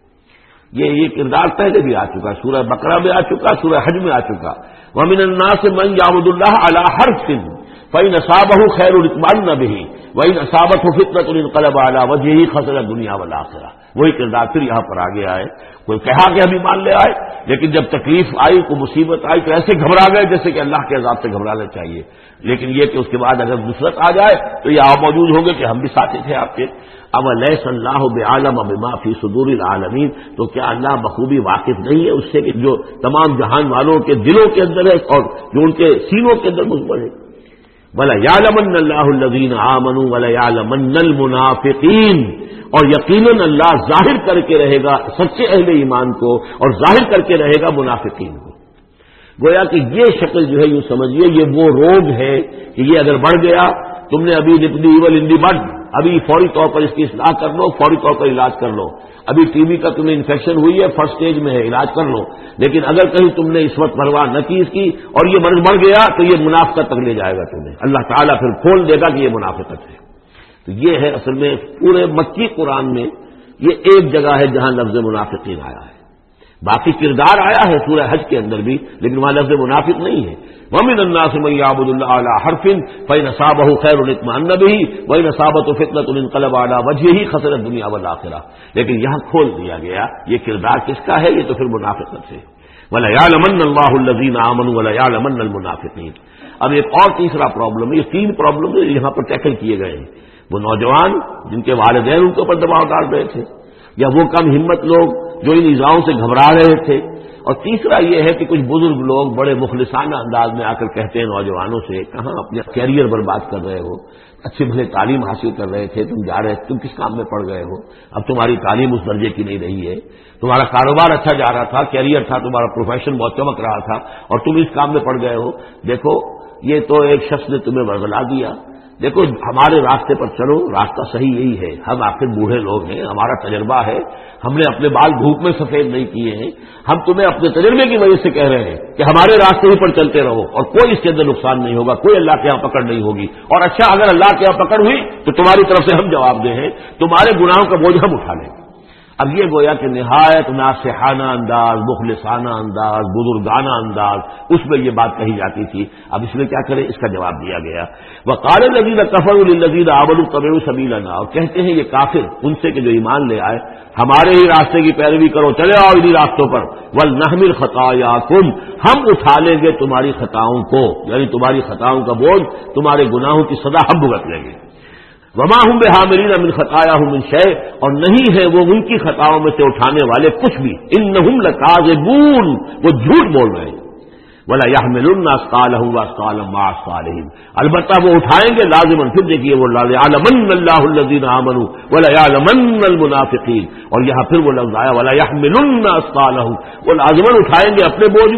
یہ یہ کردار پہلے بھی آ چکا، سورہ بقرہ میں آ چکا، سورہ حج میں آ چکا۔ وَمِنَ النَّاسِ مَن يَعْبُدُ اللَّهَ عَلَىٰ حَرْفٍ فَإِنْ أَصَابَهُ خَيْرٌ اطْمَأَنَّ بِهِ وَإِنْ أَصَابَتْهُ فِتْنَةٌ انقلب عَلَىٰ وَجْهِهِ خَسِرَ الدُّنْيَا وَالْآخِرَةَ۔ وہی کردار پھر یہاں پر آگے آئے، کوئی کہا کہ ہم ایمان لے آئے، لیکن جب تکلیف آئی، کوئی مصیبت آئی تو ایسے گھبرا گئے جیسے کہ اللہ کے عذاب سے گھبرانا چاہیے، لیکن یہ کہ اس کے بعد اگر نصرت آ جائے تو یہ آپ موجود ہوں گے کہ ہم بھی ساتھی تھے آپ کے۔ اولیس اللہ بعالم بما فی صدور العالمین، تو کیا اللہ بخوبی واقف نہیں ہے اس سے کہ جو تمام جہان والوں کے دلوں کے اندر ہے اور جو ان کے سینوں کے اندر مضمر ہے۔ وَلَيَعْلَمَنَّ اللَّهُ الَّذِينَ آمَنُوا وَلَيَعْلَمَنَّ الْمُنَافِقِينَ، اور یقیناً اللہ ظاہر کر کے رہے گا سچے اہل ایمان کو اور ظاہر کر کے رہے گا منافقین کو۔ گویا کہ یہ شکل جو ہے یوں سمجھیے یہ وہ روگ ہے کہ یہ اگر بڑھ گیا، تم نے ابی نپ دی ایول ان دی بڈ، ابھی فوری طور پر اس کی اصلاح کر لو، فوری طور پر علاج کر لو۔ ابھی ٹی بی کا تمہیں انفیکشن ہوئی ہے، فرسٹ اسٹیج میں ہے، علاج کر لو۔ لیکن اگر کہیں تم نے اس وقت پرواہ نہ کی اس کی اور یہ مرض بڑھ گیا تو یہ منافقت تک لے جائے گا تمہیں، اللہ تعالیٰ پھر کھول دے گا کہ یہ منافقت ہے۔ تو یہ ہے اصل میں پورے مکی قرآن میں یہ ایک جگہ ہے جہاں لفظ منافقین آیا ہے، باقی کردار آیا ہے سورہ حج کے اندر بھی، لیکن وہاں لفظ منافق نہیں ہے۔ وَمِنَ النَّاسِ مَن يَعْبُدُ اللَّهَ عَلَىٰ حَرْفٍ فَإِنْ أَصَابَهُ خَيْرٌ اطْمَأَنَّ بِهِ وَإِنْ أَصَابَتْهُ فِتْنَةٌ انقلب عَلَىٰ وَجْهِهِ خَسِرَ الدُّنْيَا وَالْآخِرَةَ، لیکن یہاں کھول دیا گیا یہ کردار کس کا ہے، یہ تو پھر منافقت سے۔ وَلَيَعْلَمَنَّ اللَّهُ الَّذِينَ آمَنُوا وَلَيَعْلَمَنَّ الْمُنَافِقِينَ۔ اب ایک اور تیسرا پرابلم ہے، یہ تین پرابلم یہاں پر ٹیکل کیے گئے ہیں۔ وہ نوجوان جن کے والدین ان کے اوپر دباؤ ڈال رہے تھے، یا وہ کم ہمت لوگ جو ان ایذاؤں سے گھبرا رہے تھے، اور تیسرا یہ ہے کہ کچھ بزرگ لوگ بڑے مخلصانہ انداز میں آ کر کہتے ہیں نوجوانوں سے، کہاں اپنے کیریئر برباد کر رہے ہو، اچھی بھلے تعلیم حاصل کر رہے تھے، تم جا رہے تم کس کام میں پڑ گئے ہو، اب تمہاری تعلیم اس درجے کی نہیں رہی ہے، تمہارا کاروبار اچھا جا رہا تھا، کیریئر تھا، تمہارا پروفیشن بہت چمک رہا تھا اور تم اس کام میں پڑ گئے ہو۔ دیکھو یہ تو ایک شخص نے تمہیں ورغلا دیا، دیکھو ہمارے راستے پر چلو، راستہ صحیح یہی ہے، ہم آخر بوڑھے لوگ ہیں، ہمارا تجربہ ہے، ہم نے اپنے بال دھوپ میں سفید نہیں کیے ہیں، ہم تمہیں اپنے تجربے کی وجہ سے کہہ رہے ہیں کہ ہمارے راستے ہی پر چلتے رہو اور کوئی اس کے اندر نقصان نہیں ہوگا، کوئی اللہ کے یہاں پکڑ نہیں ہوگی، اور اچھا اگر اللہ کے یہاں پکڑ ہوئی تو تمہاری طرف سے ہم جواب دیں ہیں، تمہارے گناہوں کا بوجھ ہم اٹھا لیں۔ اب یہ گویا کہ نہایت ناصحانہ انداز، مخلصانہ انداز، بزرگانہ انداز اس میں یہ بات کہی جاتی تھی۔ اب اس میں کیا کریں، اس کا جواب دیا گیا، وقال الذین کفروا للذین آمنوا اتبعوا سبیلنا، اور کہتے ہیں یہ کافر ان سے کہ جو ایمان لے آئے، ہمارے ہی راستے کی پیروی کرو، چلے آؤ انہی راستوں پر، ولنحمل خطایاکم، ہم اٹھا لیں گے تمہاری خطاؤں کو، یعنی تمہاری خطاؤں کا بوجھ، تمہارے گناہوں کی سزا ہم بھگت لیں گے۔ وما هم بحاملین من خطاياهم من شيء، اور نہیں ہے وہ ان کی خطاؤں میں سے اٹھانے والے کچھ بھی، انہم لکاذبون، وہ جھوٹ بول رہے ہیں۔ ولا يحملن اثقالهم واثقالا مع اثقالهم، البتہ وہ اٹھائیں گے لازماً، پھر دیکھیے وہ ليعلمن الله الذين آمنوا ولا يعلمن المنافقين، اور یہاں پھر وہ لفظ آیا ولا يحملن اثقالهم، وہ لازماً اٹھائیں گے اپنے بوجھ بھی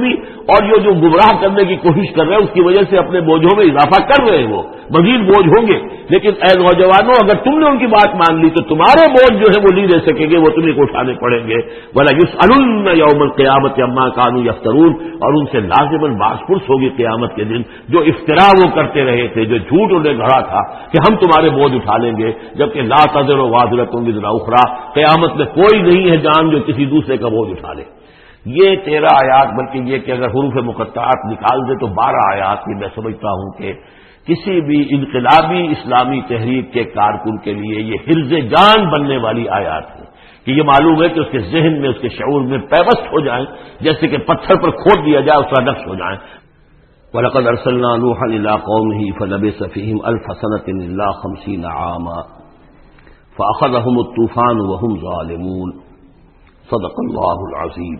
اور یہ جو گمراہ کرنے کی کوشش کر رہے ہیں اس کی وجہ سے اپنے بوجھوں میں اضافہ کر رہے ہیں، وہ مزید بوجھ ہوں گے. لیکن اے نوجوانوں، اگر تم نے ان کی بات مان لی تو تمہارے بوجھ جو ہے وہ نہیں دے سکیں گے، وہ تمہیں کو اٹھانے پڑیں گے. وَلَا يُسْأَلُنَّ يَوْمَ الْقِيَامَةِ عَمَّا كَانُوا يَفْتَرُونَ، اور ان سے لازماً باس پرس ہوگی قیامت کے دن جو افترا وہ کرتے رہے تھے، جو جھوٹ انہیں گھڑا تھا کہ ہم تمہارے بوجھ اٹھا لیں گے، جبکہ لا تزر وازرۃ وزر اخرى، قیامت میں کوئی نہیں ہے جان جو کسی دوسرے کا بوجھ اٹھا لے. یہ تیرہ آیات، بلکہ یہ کہ اگر حروف مقطعات نکال دے تو بارہ آیات کی میں سمجھتا ہوں کہ کسی بھی انقلابی اسلامی تحریک کے کارکن کے لیے یہ حرز جان بننے والی آیات ہے کہ یہ معلوم ہے کہ اس کے ذہن میں، اس کے شعور میں پیوست ہو جائیں، جیسے کہ پتھر پر کھود دیا جائے اس کا نقش ہو جائیں. وَلَقَدْ أَرْسَلْنَا نُوحًا إِلَىٰ قَوْمِهِ فَلَبِثَ فِيهِمْ أَلْفَ سَنَةٍ إِلَّا خَمْسِينَ عَامًا فَأَخَذَهُمُ الطُّوفَانُ وَهُمْ ظَالِمُونَ. صدق اللہ العظیم.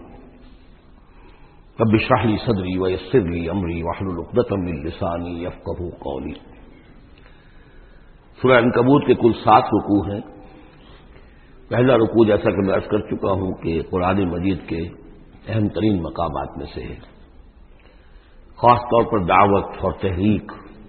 رب اشرح لي صدری ويسر لي امری واحلل عقدۃ من لسانی یفقهوا قولی. سورہ عنکبوت کے کل سات رکوع ہیں. پہلا رکوع جیسا کہ میں عرض کر چکا ہوں کہ قرآن مجید کے اہم ترین مقامات میں سے ہے، خاص طور پر دعوت اور تحریک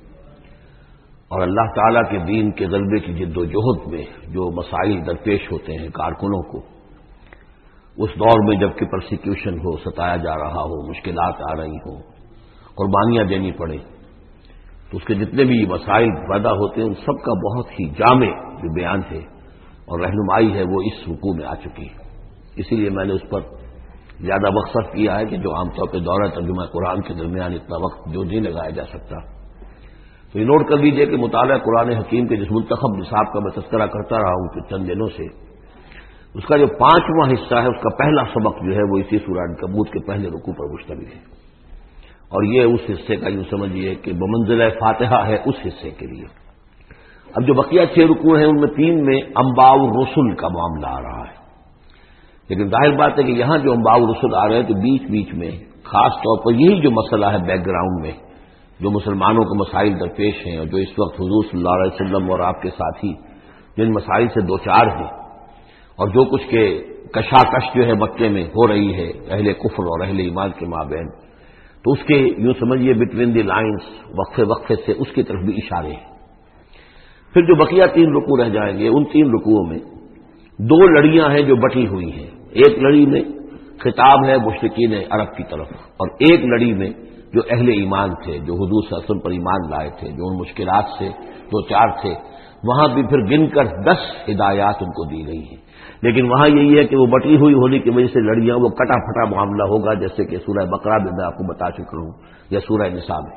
اور اللہ تعالیٰ کے دین کے غلبے کی جد و جہد میں جو مسائل درپیش ہوتے ہیں کارکنوں کو، اس دور میں جب کہ پرسیکیوشن ہو، ستایا جا رہا ہو، مشکلات آ رہی ہوں، قربانیاں دینی پڑیں، تو اس کے جتنے بھی مسائل پیدا ہوتے ہیں ان سب کا بہت ہی جامع جو بیان ہے اور رہنمائی ہے وہ اس رکوع میں آ چکی ہے. اسی لیے میں نے اس پر زیادہ وقت صرف کیا ہے کہ جو عام طور پہ دورہ ترجمہ قرآن کے درمیان اتنا وقت جو نہیں لگایا جا سکتا. تو یہ نوٹ کر لیجئے کہ مطالعہ قرآن حکیم کے جس منتخب نصاب کا میں تذکرہ کرتا رہا ہوں کہ چند دنوں سے، اس کا جو پانچواں حصہ ہے اس کا پہلا سبق جو ہے وہ اسی سورہ عنکبوت کے پہلے رکوع پر مشتمل ہے، اور یہ اس حصے کا یوں سمجھیے کہ بمنزلہ فاتحہ ہے اس حصے کے لیے. اب جو بقیہ چھ رکوع ہیں ان میں تین میں انباء الرسل کا معاملہ آ رہا ہے، لیکن ظاہر بات ہے کہ یہاں جو انباء الرسل آ رہے ہیں تو بیچ بیچ میں خاص طور پر یہی جو مسئلہ ہے بیک گراؤنڈ میں جو مسلمانوں کو مسائل درپیش ہیں اور جو اس وقت حضور صلی اللہ علیہ وسلم اور آپ کے ساتھی جن مسائل سے دوچار ہیں اور جو کچھ کے کشاکش جو ہے مکے میں ہو رہی ہے اہل کفر اور اہل ایمان کے مابین، تو اس کے یوں سمجھیے بٹوین دی لائنز وقفے وقفے سے اس کی طرف بھی اشارے ہیں. پھر جو بقیہ تین رکوع رہ جائیں گے ان تین رکوعوں میں دو لڑیاں ہیں جو بٹی ہوئی ہیں. ایک لڑی میں خطاب ہے مشرکین عرب کی طرف، اور ایک لڑی میں جو اہل ایمان تھے، جو حضور صلی اللہ علیہ وسلم پر ایمان لائے تھے، جو ان مشکلات سے دو چار تھے، وہاں بھی پھر گن کر دس ہدایات ان کو دی گئی ہیں. لیکن وہاں یہی ہے کہ وہ بٹی ہوئی ہونے کی وجہ سے لڑیاں وہ کٹا پھٹا معاملہ ہوگا، جیسے کہ سورہ بقرہ میں میں آپ کو بتا چکا ہوں یا سورہ نساء میں.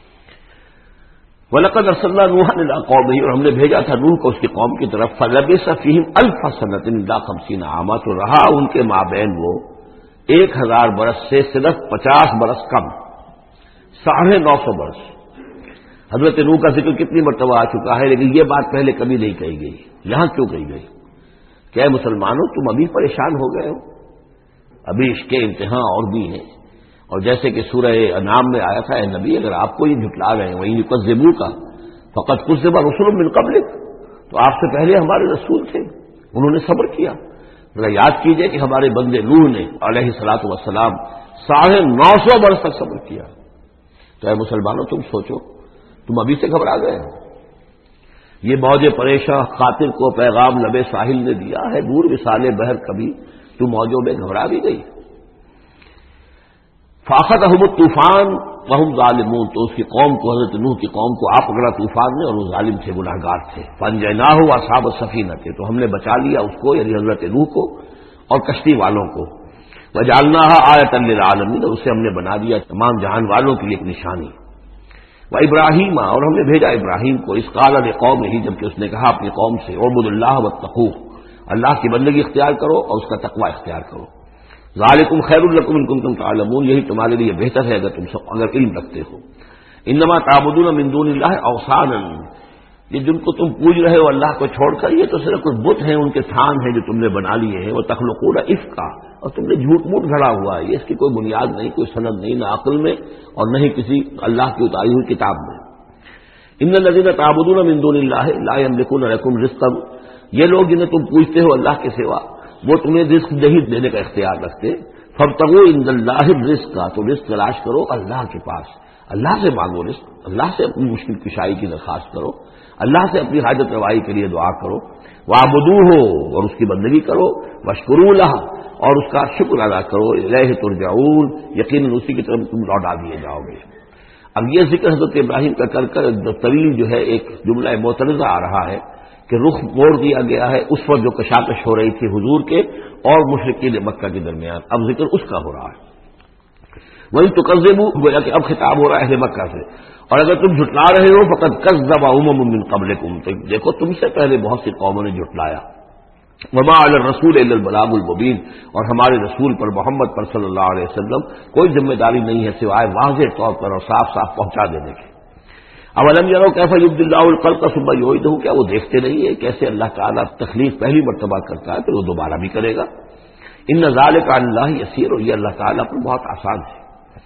وَلَقَدْ أَرْسَلْنَا نُوحًا إِلَىٰ قَوْمِهِ، اور ہم نے بھیجا تھا نوح کو اس کی قوم کی طرف. فَلَبِثَ فِيهِمْ أَلْفَ سَنَةٍ إِلَّا خَمْسِينَ عَامًا، تو رہا ان کے مابین وہ ایک ہزار برس سے صرف پچاس برس کم، ساڑھے نو سو برس. حضرت نوح کا ذکر کتنی مرتبہ آ چکا ہے لیکن یہ بات پہلے کبھی نہیں کہی گئی. یہاں کیوں کہی گئی؟ کیا مسلمانوں تم ابھی پریشان ہو گئے ہو؟ ابھی اس کے امتحان اور بھی ہیں. اور جیسے کہ سورہ انعام میں آیا تھا، اے نبی اگر آپ کو یہ جھٹلا رہے ہیں وہیں یکذبوا کا فقد کذب رسل من قبلک، تو آپ سے پہلے ہمارے رسول تھے انہوں نے صبر کیا. ذرا یاد کیجئے کہ ہمارے بندے نوح نے علیہ الصلوۃ والسلام ساڑھے نو سو برس تک صبر کیا. تو اے مسلمانوں تم سوچو، تم ابھی سے گھبرا گئے ہو. یہ موج پریشاں خاطر کو پیغام لبے ساحل نے دیا ہے، دور وصال بحر کبھی تو موجوں میں گھبرا بھی گئی. فاخذہم الطوفان وہم ظالمون، تو اس کی قوم کو، حضرت نوح کی قوم کو آپ پکڑا طوفان نے اور وہ ظالم تھے، گنہگار تھے. فانجیناہ واصحاب السفینہ تھے، تو ہم نے بچا لیا اس کو یعنی حضرت نوح کو اور کشتی والوں کو. وجعلناها آیۃ للعالمین، اور اسے ہم نے بنا دیا تمام جہان والوں کے لیے ایک نشانی. وابراہیم، اور ہم نے بھیجا ابراہیم کو. اس قال لقومہ، جبکہ اس نے کہا اپنی قوم سے اعبدوا اللہ واتقوہ، اللہ کی بندگی اختیار کرو اور اس کا تقوی اختیار کرو. ذالکم خیر لکم ان کنتم تعلمون، یہی تمہارے لیے بہتر ہے اگر تم سب اگر علم رکھتے ہو. انما تعبدون من دون اللہ اوثانا، یہ جن کو تم پوج رہے ہو اللہ کو چھوڑ کر یہ تو صرف کچھ بت ہیں، ان کے تھان ہیں جو تم نے بنا لیے ہیں. وہ تخلقون افکا، اور تم نے جھوٹ موٹ گھڑا ہوا ہے، یہ اس کی کوئی بنیاد نہیں، کوئی سند نہیں، نہ عقل میں اور نہ ہی کسی اللہ کی اتاری ہوئی کتاب میں. ان الذین تعبدون من دون اللہ لا یملکون لکم رزقا، یہ لوگ جنہیں تم پوجتے ہو اللہ کے سوا وہ تمہیں رزق نہیں دینے کا اختیار رکھتے. فابتغوا عند اللہ الرزق، تو رزق تلاش کرو اللہ کے پاس، اللہ سے مانگو رزق، اللہ سے اپنی مشکل کشائی کی درخواست کرو، اللہ سے اپنی حاجت روائی کے لیے دعا کرو، وعبدوہ، اور اس کی بندگی کرو، واشکروا لہ، اور اس کا شکر ادا کرو، الیہ ترجعون، یقیناً اسی کی طرف تم لوٹا دیے جاؤ گے۔ اب یہ ذکر حضرت ابراہیم کا کر کر طویل جو ہے ایک جملہ معترضہ آ رہا ہے کہ رخ موڑ دیا گیا ہے اس وقت جو کشاکش ہو رہی تھی حضور کے اور مشرکین مکہ کے درمیان، اب ذکر اس کا ہو رہا ہے۔ وہی تکذبوا، گویا کہ اب خطاب ہو رہا ہے اہل مکہ سے، اور اگر تم جھٹلا رہے ہو فقد کذب امم من قبلکم، تو دیکھو تم سے پہلے بہت سی قوموں نے جھٹلایا، وما علی الرسول الا البلاغ المبین، اور ہمارے رسول پر محمد پر صلی اللہ علیہ وسلم کوئی ذمہ داری نہیں ہے سوائے واضح طور پر اور صاف صاف پہنچا دینے کی۔ اولم یروا کیف یبدی اللہ الخلق ثم یعیدہ، کیا وہ دیکھتے نہیں ہے کیسے اللہ تعالیٰ تخلیق پہلی مرتبہ کرتا ہے پھر وہ دوبارہ بھی کرے گا۔ ان ذلک علی اللہ یسیر، اور یہ اللہ تعالیٰ پر بہت آسان ہے۔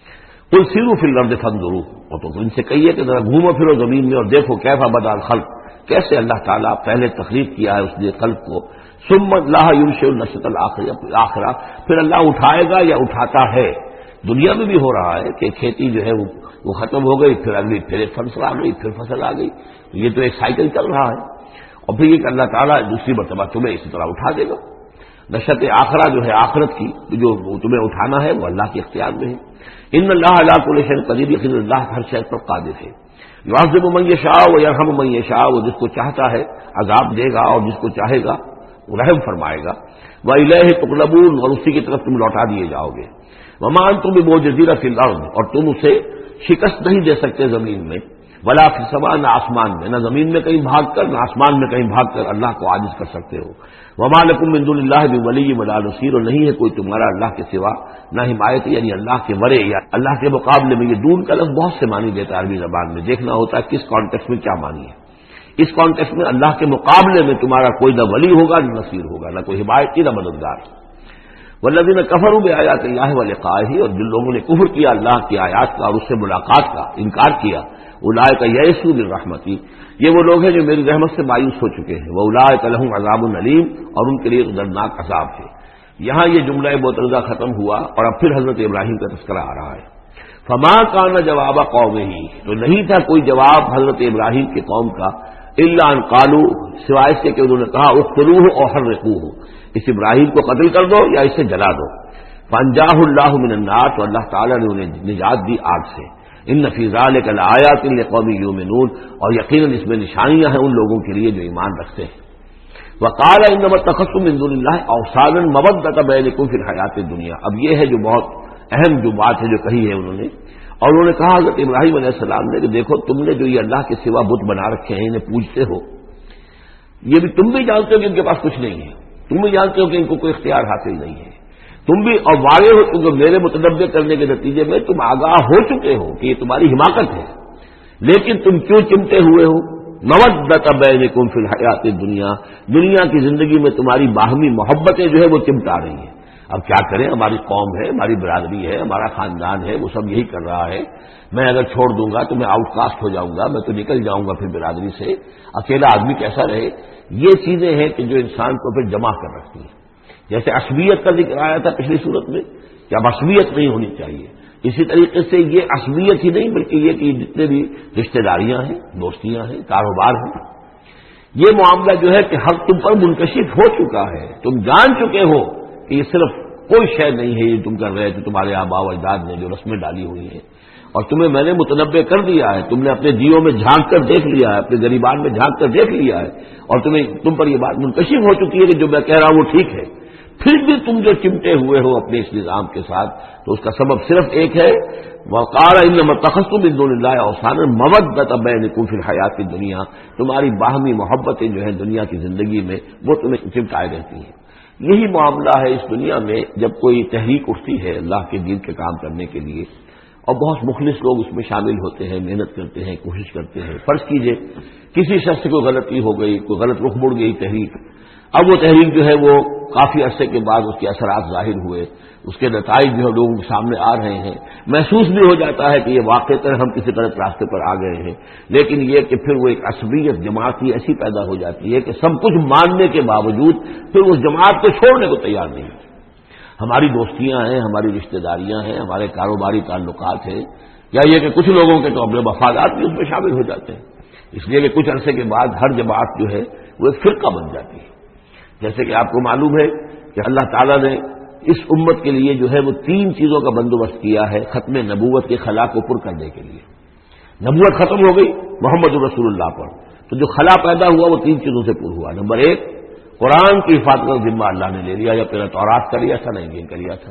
قل سیروا فی الارض فانظروا، اور تو ان سے کہیے کہ ذرا گھومو پھرو زمین میں اور دیکھو کیف بدأ الخلق، کیسے اللہ تعالیٰ پہلے تخلیق کیا ہے اس نے خلق کو، ثم اللہ ينشئ النشأة الآخرہ، پھر اللہ اٹھائے گا یا اٹھاتا ہے۔ دنیا میں بھی ہو رہا ہے کہ کھیتی جو ہے وہ وہ ختم ہو گئی، پھر اگلی پھر ایک فصل آ گئی، پھر فصل آ گئی، یہ تو ایک سائیکل چل رہا ہے، اور پھر یہ کہ اللہ تعالیٰ دوسری مرتبہ تمہیں اسی طرح اٹھا دے گا۔ نشأۃ آخرہ جو ہے آخرت کی جو تمہیں اٹھانا ہے وہ اللہ کے اختیار میں ہے۔ ان اللہ علی کل شیء قدیر، یقیناً اللہ ہر شے پر قادر ہے۔ یعذب من یشاء ویرحم من یشاء، وہ جس کو چاہتا ہے عذاب دے گا اور جس کو چاہے گا رحم فرمائے گا۔ وإلیہ تقلبون، اور اسی کی طرف تم لوٹا دیے جاؤ گے۔ وما انتم بمعجزین فی الارض، اور تم اسے شکست نہیں دے سکتے زمین میں، ولا فی السماء، نہ آسمان میں، نہ زمین میں کہیں بھاگ کر نہ آسمان میں کہیں بھاگ کر اللہ کو عاجز کر سکتے ہو۔ وما لکم من دون اللہ بولی ولا نصیر، اور نہیں ہے کوئی تمہارا اللہ کے سوا نہ حمایت، یعنی اللہ کے ورے یا اللہ کے مقابلے میں۔ یہ دون کا لفظ بہت سے معنی دیتا ہے عربی زبان میں، دیکھنا ہوتا ہے کس کانٹیکسٹ میں کیا معنی ہے۔ اس کانٹیکسٹ میں اللہ کے مقابلے میں تمہارا کوئی نہ ولی ہوگا نہ نصیر ہوگا، نہ کوئی حمایتی نہ مددگار۔ والذین کفروا بآیات اللہ ولقائہ، اور جن لوگوں نے کفر کیا اللہ کی آیات کا اور اس سے ملاقات کا انکار کیا، اولئک یئسوا من رحمتی، یہ وہ لوگ ہیں جو میری رحمت سے مایوس ہو چکے ہیں، واولئک لہم عذاب علیم، اور ان کے لیے دردناک عذاب ہے۔ یہاں یہ جملہ معترضہ ختم ہوا اور اب پھر حضرت ابراہیم کا تذکرہ آ رہا ہے۔ فما کان جواب قومہ، تو نہیں تھا کوئی جواب حضرت ابراہیم کی قوم کا، الا ان قالوا، سوائے سے کہ انہوں نے کہا اقتلوہ او حرقوہ، اس ابراہیم کو قتل کر دو یا اسے جلا دو۔ فانجاہ اللہ من النار، تو اللہ تعالیٰ نے انہیں نجات دی آگ سے۔ ان فی ذلک لآیات لقوم یؤمنون، اور یقیناً اس میں نشانیاں ہیں ان لوگوں کے لیے جو ایمان رکھتے ہیں۔ وقال انما اتخذتم من دون اللہ اوثانا مودۃ بینکم فی الحیات الدنیا، اب یہ ہے جو بہت اہم جو بات ہے جو کہی ہے انہوں نے، اور انہوں نے کہا حضرت ابراہیم علیہ السلام نے کہ دیکھو تم نے جو یہ اللہ کے سوا بت بنا رکھے ہیں انہیں پوجتے ہو، یہ بھی تم بھی جانتے ہو کہ ان کے پاس کچھ نہیں ہے، تم بھی جانتے ہو کہ ان کو کوئی اختیار حاصل نہیں ہے، تم بھی اور واقع ہو کیونکہ میرے متنبع کرنے کے نتیجے میں تم آگاہ ہو چکے ہو کہ یہ تمہاری حماقت ہے، لیکن تم کیوں چمٹے ہوئے ہو؟ مودۃ بینکم فی الحیات الدنیا، دنیا کی زندگی میں تمہاری باہمی محبتیں جو ہے وہ چمٹا رہی ہیں۔ اب کیا کریں، ہماری قوم ہے، ہماری برادری ہے، ہمارا خاندان ہے، وہ سب یہی کر رہا ہے، میں اگر چھوڑ دوں گا تو میں آؤٹ کاسٹ ہو جاؤں گا، میں تو نکل جاؤں گا پھر برادری سے، اکیلا آدمی کیسا رہے۔ یہ چیزیں ہیں کہ جو انسان کو پھر جمع کر رکھتی ہیں۔ جیسے عصبیت کا ذکر آیا تھا پچھلی صورت میں کہ اب عصبیت نہیں ہونی چاہیے، اسی طریقے سے یہ عصبیت ہی نہیں بلکہ یہ کہ جتنے بھی رشتہ داریاں ہیں، دوستیاں ہیں، کاروبار ہیں، یہ معاملہ جو ہے کہ حق تم پر منکشف ہو چکا ہے، تم جان چکے ہو کہ یہ صرف کوئی شے نہیں ہے یہ تم کر رہے تھے، تمہارے آباء و اجداد نے جو رسمیں ڈالی ہوئی ہیں، اور تمہیں میں نے متنبع کر دیا ہے، تم نے اپنے دیوں میں جھانک کر دیکھ لیا ہے، اپنے غریبان میں جھانک کر دیکھ لیا ہے، اور تمہیں تم پر یہ بات منکشف ہو چکی ہے کہ جو میں کہہ رہا ہوں وہ ٹھیک ہے، پھر بھی تم جو چمٹے ہوئے ہو اپنے اس نظام کے ساتھ، تو اس کا سبب صرف ایک ہے، وقال انما اتخذتم من دون اللہ اوثانا مودۃ بینکم فی الحیات الدنیا، تمہاری باہمی محبتیں جو ہیں دنیا کی زندگی میں وہ تمہیں چمٹائے رہتی ہیں۔ یہی معاملہ ہے اس دنیا میں جب کوئی تحریک اٹھتی ہے اللہ کے دین کے کام کرنے کے لیے، اور بہت مخلص لوگ اس میں شامل ہوتے ہیں، محنت کرتے ہیں، کوشش کرتے ہیں۔ فرض کیجئے کسی شخص سے کوئی غلطی ہو گئی، کوئی غلط رخ مڑ گئی تحریک، اب وہ تحریک جو ہے وہ کافی عرصے کے بعد اس کے اثرات ظاہر ہوئے، اس کے نتائج جو ہے لوگوں کے سامنے آ رہے ہیں، محسوس بھی ہو جاتا ہے کہ یہ واقعتاً ہم کسی غلط راستے پر آ گئے ہیں، لیکن یہ کہ پھر وہ ایک عصبیت جماعتی ایسی پیدا ہو جاتی ہے کہ سب کچھ ماننے کے باوجود پھر اس جماعت کو چھوڑنے کو تیار نہیں ہوتی۔ ہماری دوستیاں ہیں، ہماری رشتہ داریاں ہیں، ہمارے کاروباری تعلقات ہیں، یا یہ کہ کچھ لوگوں کے تو اپنے مفادات بھی اس میں شامل ہو جاتے ہیں، اس لیے کہ کچھ عرصے کے بعد ہر جماعت جو ہے وہ ایک فرقہ بن جاتی ہے۔ جیسے کہ آپ کو معلوم ہے کہ اللہ تعالیٰ نے اس امت کے لیے جو ہے وہ تین چیزوں کا بندوبست کیا ہے ختم نبوت کے خلا کو پر کرنے کے لیے۔ نبوت ختم ہو گئی محمد رسول اللہ پر، تو جو خلا پیدا ہوا وہ تین چیزوں سے پر ہوا۔ نمبر ایک، قرآن کی حفاظت کا ذمہ اللہ نے لے لیا، یا پہلے تورات کا لیا تھا نہ انجیل کا لیا تھا۔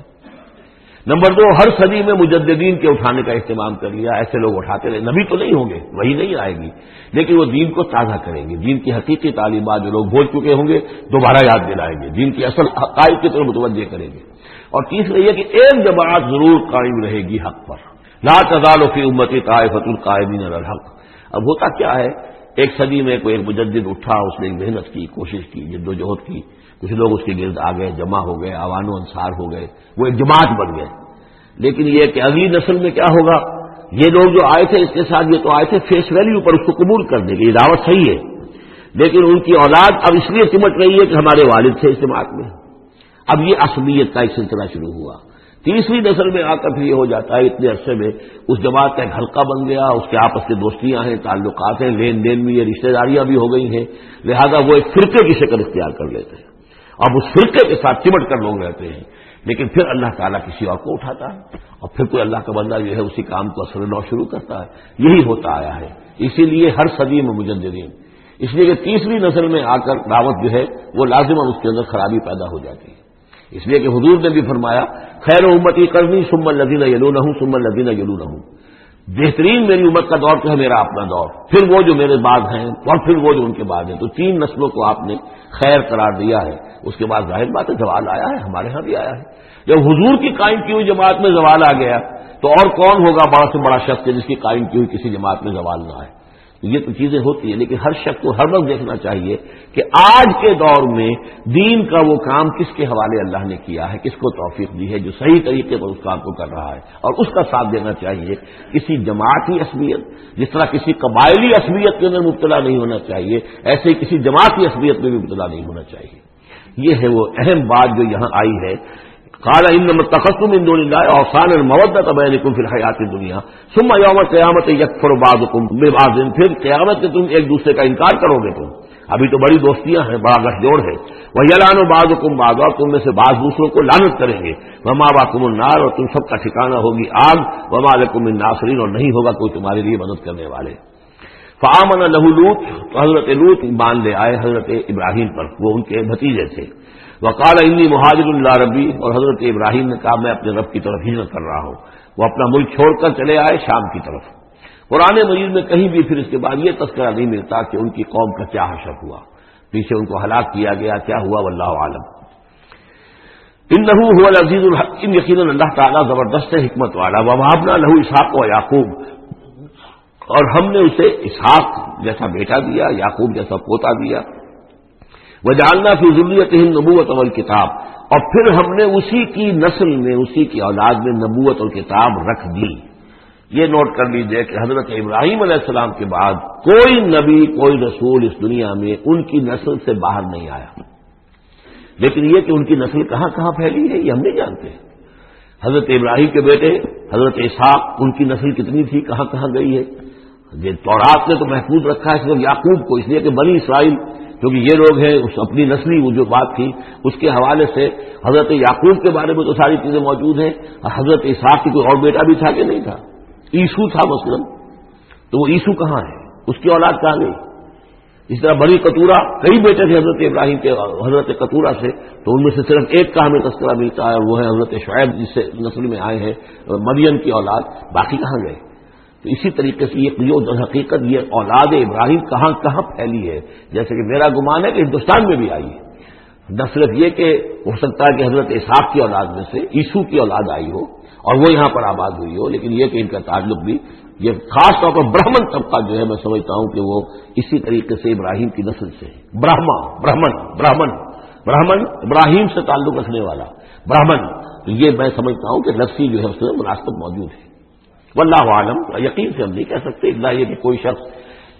نمبر دو، ہر صدی میں مجددین کے اٹھانے کا اہتمام کر لیا، ایسے لوگ اٹھاتے رہے، نبی تو نہیں ہوں گے، وہی نہیں آئے گی، لیکن وہ دین کو تازہ کریں گے، دین کی حقیقی تعلیمات جو لوگ بھول چکے ہوں گے دوبارہ یاد دلائیں گے، دین کی اصل حقائق کی طرف متوجہ کریں گے۔ اور تیسرا یہ کہ ایک جماعت ضرور قائم رہے گی حق پر، لا تزال فی امتی طائفۃ قائمین علی الحق۔ اب ہوتا کیا ہے، ایک صدی میں کوئی ایک مجدد اٹھا، اس نے محنت کی، کوشش کی، جد و جہد کی، کچھ لوگ اس کے گرد آ گئے، جمع ہو گئے، اوان و انصار ہو گئے، وہ ایک جماعت بن گئے۔ لیکن یہ کہ اگلی نسل میں کیا ہوگا، یہ لوگ جو آئے تھے اس کے ساتھ یہ تو آئے تھے فیس ویلیو پر اس کو قبول کرنے کی، یہ دعوت صحیح ہے، لیکن ان کی اولاد اب اس لیے چمٹ رہی ہے کہ ہمارے والد تھے اس جماعت میں، اب یہ عصبیت کا ایک سلسلہ شروع ہوا۔ تیسری نسل میں آ کر پھر یہ ہو جاتا ہے اتنے عرصے میں اس جماعت کا ایک حلقہ بن گیا، اس کے آپس کے دوستیاں ہیں، تعلقات ہیں، لین دین بھی ہے، رشتہ داریاں بھی ہو گئی ہیں، لہذا وہ ایک فرقے کی شکل اختیار کر لیتے ہیں، اب اس فرقے کے ساتھ چمٹ کر لوگ رہتے ہیں۔ لیکن پھر اللہ تعالیٰ کسی اور کو اٹھاتا ہے، اور پھر کوئی اللہ کا بندہ جو ہے اسی کام کو اثر نو شروع کرتا ہے، یہی ہوتا آیا ہے۔ اسی لیے ہر صدی میں مجددین، اس لیے کہ تیسری نسل میں آ کر دعوت جو ہے وہ لازماً اس کے اندر خرابی پیدا ہو جاتی ہے، اس لیے کہ حضور نے بھی فرمایا خیر امتی قرنی ثم الذین یلونہم ثم الذین یلونہم، بہترین میری امت کا دور تو ہے میرا اپنا دور، پھر وہ جو میرے بعد ہیں، اور پھر وہ جو ان کے بعد ہیں، تو تین نسلوں کو آپ نے خیر قرار دیا ہے۔ اس کے بعد ظاہر بات ہے زوال آیا ہے، ہمارے ہاں بھی آیا ہے۔ جب حضور کی قائم کی ہوئی جماعت میں زوال آ گیا تو اور کون ہوگا بڑا سے بڑا شخص جس کی قائم کی ہوئی کسی جماعت میں زوال نہ آئے۔ یہ تو چیزیں ہوتی ہیں، لیکن ہر شخص کو ہر وقت دیکھنا چاہیے کہ آج کے دور میں دین کا وہ کام کس کے حوالے اللہ نے کیا ہے، کس کو توفیق دی ہے جو صحیح طریقے پر اس کام کو کر رہا ہے، اور اس کا ساتھ دینا چاہیے۔ کسی جماعتی عصبیت، جس طرح کسی قبائلی عصبیت کے اندر مبتلا نہیں ہونا چاہیے، ایسے ہی کسی جماعتی عصبیت میں بھی مبتلا نہیں ہونا چاہیے۔ یہ ہے وہ اہم بات جو یہاں آئی ہے۔ قال انما اتخذتم من دون الله اوثانا مودۃ بینکم فی الحیات الدنیا ثم یوم القیامۃ یکفر بعضکم ببعض، پھر قیامت میں تم ایک دوسرے کا انکار کرو گے، تم ابھی تو بڑی دوستیاں ہیں، بڑا گٹھ جوڑ ہے، ویلعن بعضکم بعضا، تم میں سے بعض دوسروں کو لعنت کریں گے، ومأواکم النار، اور تم سب کا ٹھکانہ ہوگی آگ، وما لکم من ناصرین، اور نہیں ہوگا کوئی تمہارے لیے مدد کرنے والے۔ فآمن له لوط، تو حضرت لوط ایمان لے آئے حضرت ابراہیم پر، وہ ان کے بھتیجے تھے۔ وقال انی مہاجر الی ربی، اور حضرت ابراہیم نے کہا میں اپنے رب کی طرف ہجرت کر رہا ہوں، وہ اپنا ملک چھوڑ کر چلے آئے شام کی طرف۔ قرآن مجید میں کہیں بھی پھر اس کے بعد یہ تذکرہ نہیں ملتا کہ ان کی قوم کا کیا حشر ہوا، پیچھے ان کو ہلاک کیا گیا، کیا ہوا، واللہ عالم۔ انہ هو العزیز الحکیم، یقیناً اللہ تعالیٰ زبردست حکمت والا۔ ووهبنا له اسحاق و یعقوب، اور ہم نے اسے اسحاق جیسا بیٹا دیا، یعقوب جیسا پوتا دیا۔ وجعلنا فی ذریتہ النبوۃ والکتاب، اور پھر ہم نے اسی کی نسل میں، اسی کی اولاد میں نبوت اور کتاب رکھ دی۔ یہ نوٹ کر لیجئے کہ حضرت ابراہیم علیہ السلام کے بعد کوئی نبی، کوئی رسول اس دنیا میں ان کی نسل سے باہر نہیں آیا، لیکن یہ کہ ان کی نسل کہاں کہاں پھیلی ہے یہ ہم نہیں جانتے۔ حضرت ابراہیم کے بیٹے حضرت اسحاق، ان کی نسل کتنی تھی، کہاں کہاں گئی ہے، یہ تورات نے تو محفوظ رکھا ہے صرف یعقوب کو، اس لیے کہ بنی اسرائیل کیونکہ یہ لوگ ہیں، اس اپنی نسلی وہ جو بات تھی اس کے حوالے سے حضرت یعقوب کے بارے میں تو ساری چیزیں موجود ہیں، اور حضرت اسحاق کی کوئی اور بیٹا بھی تھا کہ نہیں تھا، عیسو تھا مثلا، تو وہ عیسو کہاں ہے، اس کی اولاد کہاں گئی۔ اس طرح بنی قطورہ، کئی بیٹے تھے حضرت ابراہیم کے حضرت قطورہ سے، تو ان میں سے صرف ایک کا ہمیں تذکرہ ملتا ہے، اور وہ ہے حضرت شعیب جس سے نسل میں آئے ہیں، مریم کی اولاد، باقی کہاں گئے۔ تو اسی طریقے سے یہ جو حقیقت یہ اولاد ابراہیم کہاں کہاں پھیلی ہے، جیسے کہ میرا گمان ہے کہ ہندوستان میں بھی آئی ہے، نہ صرف یہ کہ ہو سکتا ہے کہ حضرت اسحاق کی اولاد میں سے عیسو کی اولاد آئی ہو اور وہ یہاں پر آباد ہوئی ہو، لیکن یہ کہ ان کا تعلق بھی یہ خاص طور پر برہمن طبقہ جو ہے میں سمجھتا ہوں کہ وہ اسی طریقے سے ابراہیم کی نسل سے ہے۔ برہما برہمن برہمن برہمن ابراہیم سے تعلق رکھنے والا برہمن، تو یہ میں سمجھتا ہوں کہ لفظی جو ہے اس میں مناسبت موجود ہے۔ واللہ عالم، یقین سے ہم نہیں کہہ سکتے، اللہ یہ کہ کوئی شخص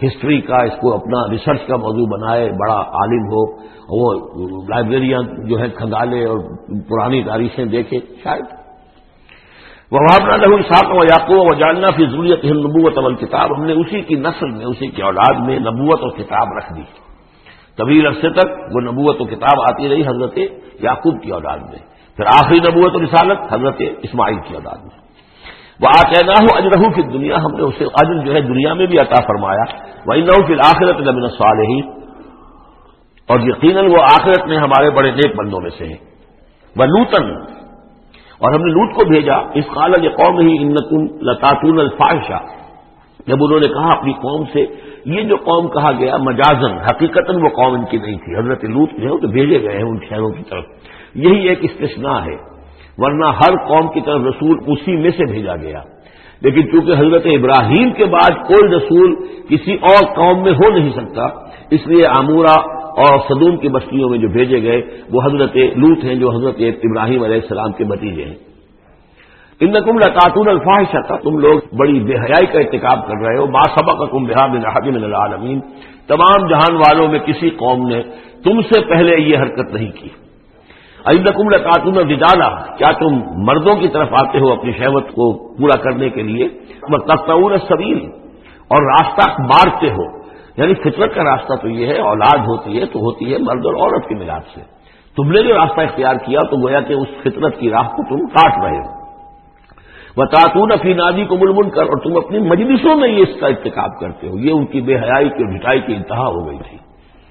ہسٹری کا، اس کو اپنا ریسرچ کا موضوع بنائے، بڑا عالم ہو، وہ لائبریریاں جو ہے کھنگالے اور پرانی تاریخیں دیکھے شاید۔ وَوَهَبْنَا لَهُ إِسْحَاقَ وَيَعْقُوبَ وَجَعَلْنَا فِي ذُرِّيَّتِهِ النُّبُوَّةَ وَالْكِتَابَ، ہم نے اسی کی نسل میں، اسی کی اولاد میں نبوت اور کتاب رکھ دی۔ طویل عرصے تک وہ نبوت و کتاب آتی رہی حضرت یعقوب کی اولاد میں، پھر آخری نبوت و رسالت حضرت اسماعیل کی اولاد میں۔ وَآتَيْنَاهُ أَجْرَهُ فِي الدُّنْيَا، ہم نے اسے اجر جو ہے دنیا میں بھی عطا فرمایا۔ وَإِنَّهُ فِي الْآخِرَةِ لَمِنَ الصَّالِحِينَ، اور یقیناً وہ آخرت میں ہمارے بڑے نیک بندوں میں سے ہیں۔ وَلُوطًا، اور ہم نے لوط کو بھیجا، اذ قال لقومه انکم لتاتون الفاحشہ، جب انہوں نے کہا اپنی قوم سے، یہ جو قوم کہا گیا مجازن، حقیقتاً وہ قوم ان کی نہیں تھی، حضرت لوط جو ہے وہ تو بھیجے گئے ہیں ان شہروں کی طرف، یہی ایک استثناء ہے، ورنہ ہر قوم کی طرف رسول اسی میں سے بھیجا گیا۔ لیکن چونکہ حضرت ابراہیم کے بعد کوئی رسول کسی اور قوم میں ہو نہیں سکتا، اس لیے عمورہ اور صدوم کی بستیوں میں جو بھیجے گئے وہ حضرت لوط ہیں، جو حضرت ابراہیم علیہ السلام کے بھتیجے ہیں۔ انکم لتاتون الفاحشۃ، تم لوگ بڑی بے حیائی کا ارتکاب کر رہے ہو، ما سبقکم بہا من احد من العالمین، تمام جہان والوں میں کسی قوم نے تم سے پہلے یہ حرکت نہیں کی۔ انکم لتاتون الرجال، کیا تم مردوں کی طرف آتے ہو اپنی شہوت کو پورا کرنے کے لیے، وتقطعون السبیل، اور راستہ مارتے ہو، یعنی فطرت کا راستہ تو یہ ہے، اولاد ہوتی ہے تو ہوتی ہے مرد اور عورت کے ملاپ سے، تم نے جو راستہ اختیار کیا تو گویا کہ اس فطرت کی راہ کو تم کاٹ رہے ہو۔ وَتَأْتُونَ فِي نَادِيكُمُ الْمُنكَرَ، اور تم اپنی مجلسوں میں یہ اس کا ارتکاب کرتے ہو، یہ ان کی بے حیائی کی اور ڈھٹائی کی انتہا ہو گئی تھی۔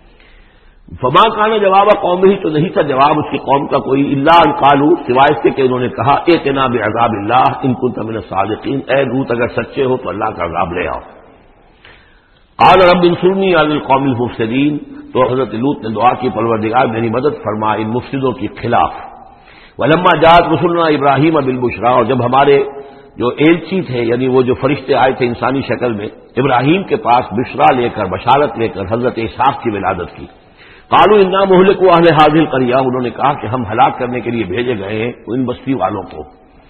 فما کان جواب قوم ہی، تو نہیں تھا جواب اس کی قوم کا کوئی، الا ان قالوا، سوائے اس کے کہ انہوں نے کہا ائتنا بعذاب اللہ ان كنت من الصادقین، اے لوط اگر سچے ہو تو اللہ کا عذاب لے آؤ۔ قال رب انصرنی علی القوم المفسدین، تو حضرت لوط نے دعا کی پروردگار میری مدد فرما ان مفسدوں کے خلاف۔ ولما جاءت رسلنا ابراہیم بالبشرا، اور جب ہمارے جو ایلچی تھے یعنی وہ جو فرشتے آئے تھے انسانی شکل میں ابراہیم کے پاس بشرا لے کر، بشارت لے کر حضرت اسحاق کی ولادت کی، قالوا انا مہلکو اہل هذه القرية، انہوں نے کہا کہ ہم ہلاک کرنے کے لیے بھیجے گئے ہیں ان بستی والوں کو،